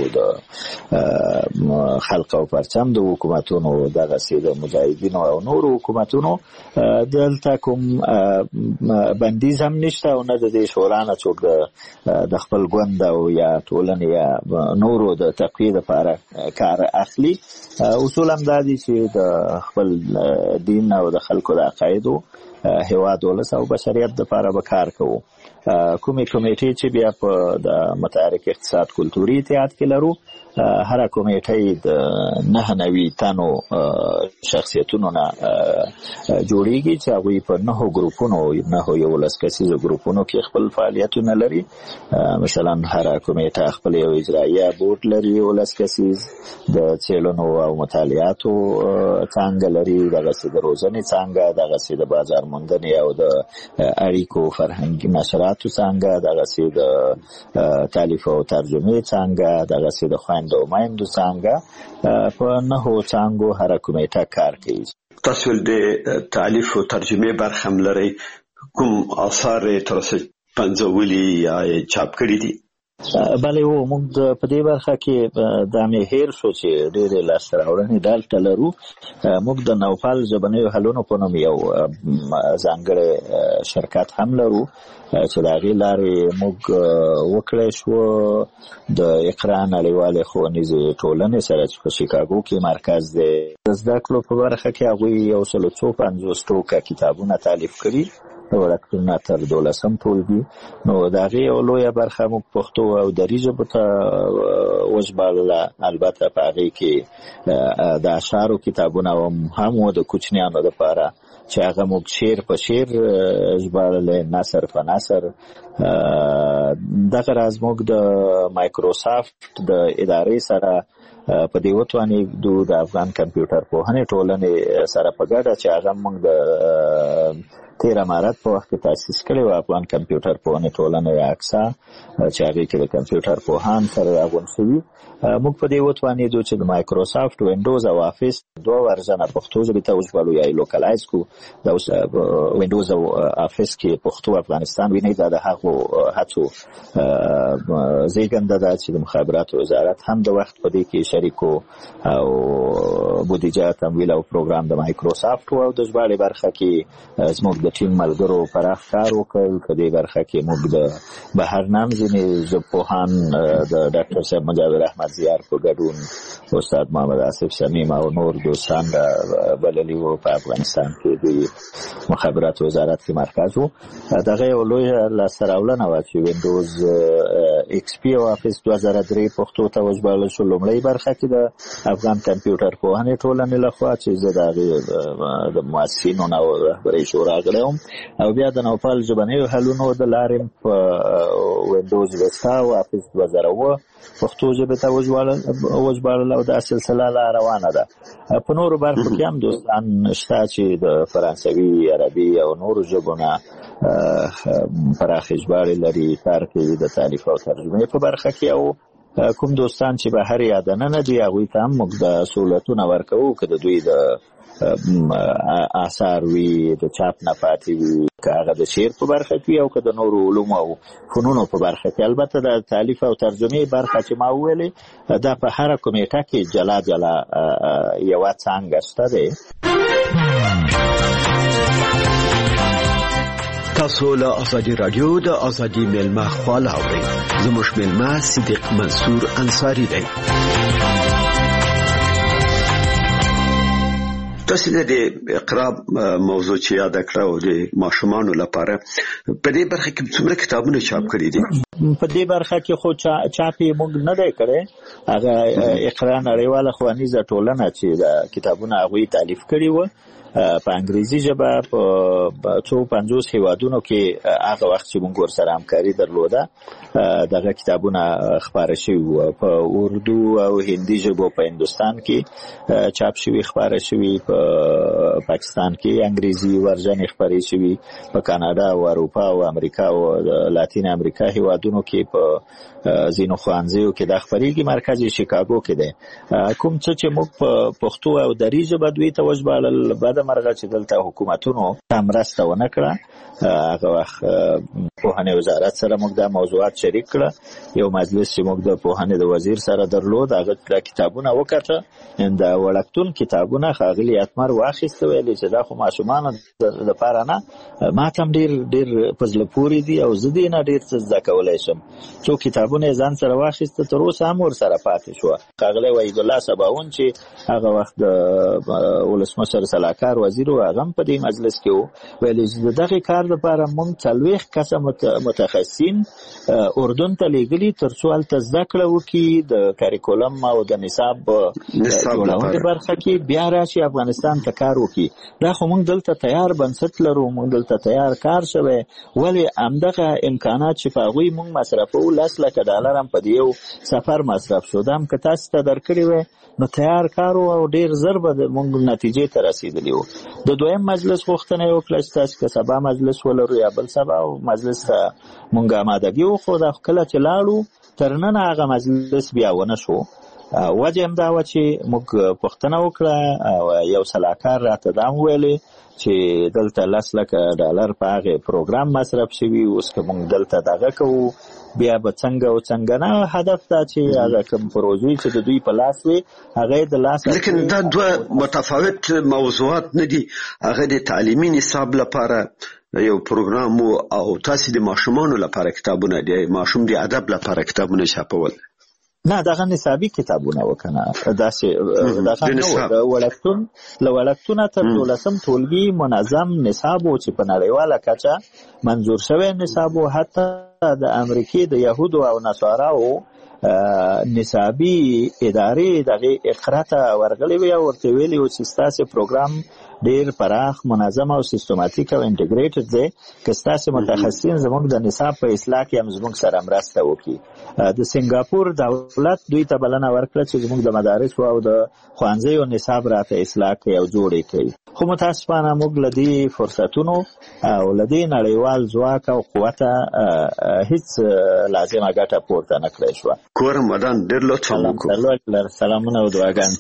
R: د خلق او پرچم د حکومتونو، دغسې د مجاهدینو او نورو حکومتونو، دلته کوم بندیز هم نشته او نه د دې شورا نه څوک د خپل ګوند او یا ټولنې یا نورو د تقویې دپاره کار اخلي. اصول هم دا دي چې د خپل دین او د خلکو د عقایدو، هیواد، ولس او بشریت دپاره به کار کوو. کومې کمیټې چې بیا په د متحرک اقتصاد کلتوري اتحاد کې لرو، هر کمیټه د نه نوي تنو شخصیتونو نه جوړیږي چې هغوی په نهو ګروپونو نهو یولس کسیزو ګروپونو کې خپل فعالیتونه لري. مثلا هر کمیټه خپل یو اجرایه بورډ لري یولس کسیز، د څېړنو او مطالعاتو څانګه لري، دغسې د روزنې څانګه، دغسې د بازار موندنې او د اړیکو فرهنګي نشراتو څانګه، دغسې د تالیف او ترجمې څانګه، دغسې د خویندو او میندو څانګه. په نهو څانګو هر کمیټه کار کوي.
S: تاسو د تالیف او ترجمې برخه هم لرئ، کوم آثار تر اوسه پنځولي یا چاپ کړي دي؟
R: بله و، موږ په دې برخه کې دا مې هیر شو چې ډېرې لاسته راوړنې دلته لرو. موږ د نوپال ژبنیو حلونو په نوم یو ځانګړی شرکت هم لرو چې د هغې لارې موږ وکړی شو د اقرا نړیوالې ښوونیزې ټولنې سره چې په شیکاګو کې مرکز دی، د زده کړو په برخه کې هغوی یو سل څو پنځوس ټوکه کتابونه تالیف کړي، وړکتونه تر دولسم ټولګي. نو د هغې یو لویه برخه موږ پښتو او دري ژبو ته وژباړله. البته په هغې کې د اشعارو کتابونه هم وو د کوچنیانو دپاره چې هغه موږ شعر په شعر ژباړلی، نثر په نثر. دغه راز موږ د مایکروسافت د ادارې سره په دې وتوانېدو د افغان کمپیوټر پوهنې ټولنې سره په ګډه چې هغه موږ د تیر امارت په وخت کې تاسیس کړی و، افغان کمپیوټر پوهنې ټولنه یا اکسا، چې هغې کې د کمپیوټر پوهان سره راغونډ شوي. موږ په دې وتوانېدو چې د مایکروسافت وینډوز او افیس دوه ورژنه پښتو ژبې ته وژباړو یا یې لوکلایز کړو. د وینډوز او افیس کې پښتو افغانستان وینئ، دا د هغو هڅو زیږنده ده چې د مخابراتو وزارت هم د وخت په دې کې شریک و او بودیجه، تمویل او پروګرام د مایکروسافت و. او د ژباړې برخه کې زموږ د ټیم ملګرو پراخ کار وکړ. په دې برخه کې موږ د بهر نام ځینې ژبپوهان د ډاکټر صاحب مجاور احمد زیار په ګډون، استاد محمد آصف صمیم او نور دوستان بللي وو. په افغانستان کې د مخابراتو وزارت کې مرکز و. دغه یو لویه لاسته راوړنه وه چې وینډوز ایکس پي او افیس دوه زره درې پښتو ته وژباړل شو. لومړۍ برخه کې د افغان کمپیوټر پوهنې ټولنې لخوا چې زه د هغې د مؤسسینو نه او رهبرۍ شورا غړی وم، او بیا د نوپال ژبنیو حلونو د لارې په وینډوز وستا او افیس دوه زره اووه پښتو ژبې ته وژباړل او دا سلسله لا روانه ده. په نورو برخو کې هم دوستان شته چې د فرانسوي، عربي او نورو ژبو نه پراخې ژباړې لري، کار کوي د تالیف او ترجمې په برخه کې. او کوم دوستان چې بهر یا دننه دي هغوی ته هم موږ د سهولتونه ورکوو، که د دوی د آثار وي، د چاپ نه پاتې وي، که هغه د شعر په برخه کې او که د نورو علومو او فنونو په برخه کې. البته د تالیف او ترجمې برخه چې ما وویلې دا په هره کمیټه کې جلا جلا یوه څانګه شته دی.
S: تاسو له ازادي رادیو د ازادي میلمه خواله اورئ. زموږ میلمه صدیق منصور انصاری دی. تاسو د اقرا موضوع چې یاد کړو د ماشومان لپاره په دې برخه کې څومره کتابونه چاپ کړي دي؟
R: په دې برخه کې خو چاپي موږ نه دی کړی. هغه اقرا نړیواله ښوونیزه ټولنه چې د کتابونه هغوی تالیف کړي وو په انګریزي ژبه په څو پنځوس هیوادونو کې هغه وخت چې موږ ورسره همکاري درلوده دغه کتابونه خپاره شوي وو. په اردو او هندي ژبو په هندوستان کې چاپ شوي، خپاره شوي په پاکستان کې انګریزي ورژن خپرې شوي، په کاناډا او اروپا او امریکا او لاتین امریکا هیوادونو کې په ځینو ښوونځیو کې د خپرېږي. مرکز یې شیکاګو کې دی. کوم څه چې موږ په پښتو او دري ژبه دوی ته وژباړل، بده مرغه چې دلته حکومتونو ته مرسته ونه کړه. هغه وخت پوهنې وزارت سره موږ دا موضوعات شریک کړه. یو مجلس چې موږ د پوهنې د وزیر سره درلود، هغه کتابونه وکړه. د وړکتون کتابونه ښاغلي اتمر واخیسته، ویلې چې دا خو ماشومانو لپاره نه، ما ته هم ډېر ډېر په زړه پورې دي او زه دې نه ډېر څه زده کولی شم. څو کتابونه یې ځان سره واخیسته، تر اوسه هم ورسره پاتې شوه. ښاغلی وحیدالله سباون چې هغه وخت د ولسمشر سلاکار وزیر و، هغه هم په دې مجلس کې و، ویلې چې د دغې کار لپاره موږ څلوېښت کسه متخصصین اردن ته لیږلي تر څو هلته زده کړه وکړي د کریکولم او د نصاب جوړونې برخه کې، بیا راشي افغانستان ته کار وکړي. دا خو موږ دلته تیار بنسټ لرو، موږ دلته تیار کار شوی، ولې همدغه امکانات چې په هغوی موږ مصرفوو لس لکه ډالر هم په دې یو سفر مصرف شو. دا هم که تاسو ته درکړي وی نو تیار کار او ډېر زر به موږ نتیجې ته رسېدلي وو. د دویم مجلس غوښتنه یې وکړه چې تاسو که سبا مجلس ولرو یا بل سبا مجلس ته موږ آمادګي وښوده، خو کله چې لاړو تر ننه هغه مجلس بیا ونه شو. وجه هم دا وه چې موږ پوښتنه وکړه او یو سلاکار راته دا هم ویلې چې دلته لس لکه ډالر په هغې پروګرام مصرف شوي، اوس که موږ دلته دغه کوو بیا به څنګه او څنګه نه. هدف دا چې هغه کوم پروژې چې د دوی په لاس وي هغه د لاس،
S: لیکن دا دوه متفاوت موضوعات نه دي. هغه د تعلیمي نصاب لپاره یو پروګرام او تاسو د ماشومانو لپاره کتابونه دي، ماشوم د ادب لپاره کتابونه چاپول.
R: نه دغه نصابي کتابونه وکنه، داسې دغه نو وړکتون له وړکتونه تر دولسم ټولګي منظم نصاب و چې په نړیواله کچه منظور شوی نصاب و. حتی د امریکې د یهودو او نصاراو نصابي ادارې دغه اقرا ته ورغلي وي او ورته ویلي و چې ستاسو پروګرام ډیر پراخ، منظم او سیستماتیک او انټیګریټډ دی، که ستاسو متخصصین زموږ د نصاب په اصلاح کې هم زموږ سره مرسته وکړي. د سنگاپور دولت دوی ته بلنه ورکړه چې زموږ د مدارسو او د ښوونځیو نصاب راته اصلاح کوي او جوړ کړي. خو متاسفانه موږ له دې فرصتونو او له دې نړیوال ځواک او قوته هیڅ لازمه ګټه پورته نه کړی شوه.
S: کور مدان ډېر لطف وکړو.
R: سلامونه او دعاګانې.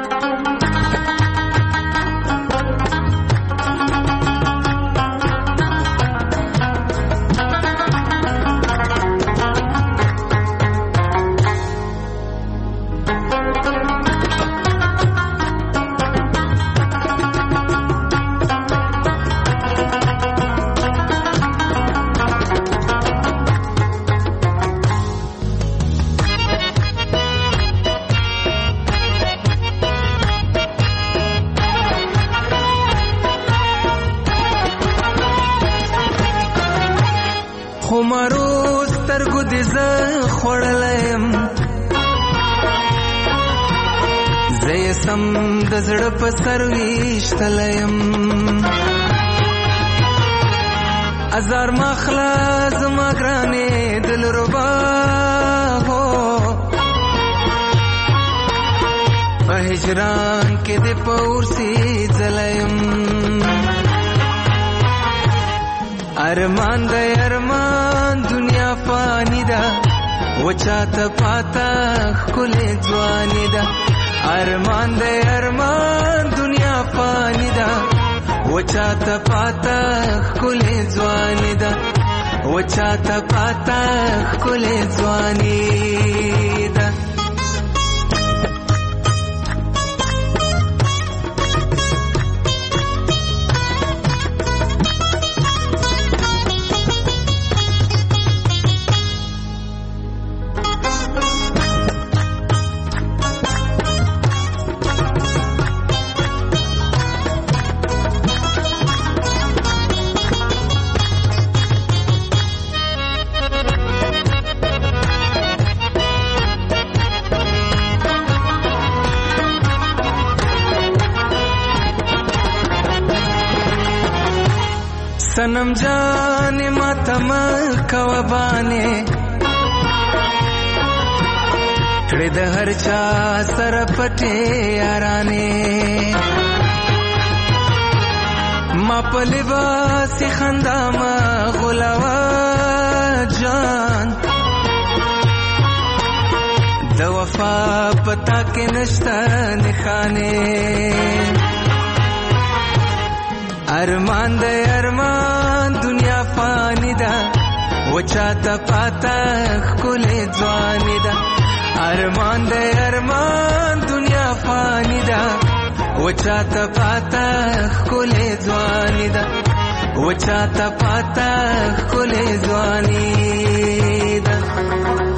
T: د زړه په سر ویشتلیم ازار مخلا زما ګرانې دلربا هو په هجران کې د پورسي ځلیم ارمان د ارمان دنیا فانی ده وچاته پاتا خلې ځواني ده ارمان دے ارمان دنیا فانی دا وچاتا پاتا خلے ځوانی دا وچاتا پاتا خلے ځوانی دا सनम जाने मातम कवबाने کړه د هر چا سره پټه یارانه ما په لباس خندا ما غلاوا جان د وفا پتا کې نشته نخانه ارمان د ارمان دنیا فانی ده وچاته پاتا خل ځواني ده ارمان د ارمان دنیا فانی ده وچاته پاتا خل ځواني ده وچاته پاتا خل ځواني ده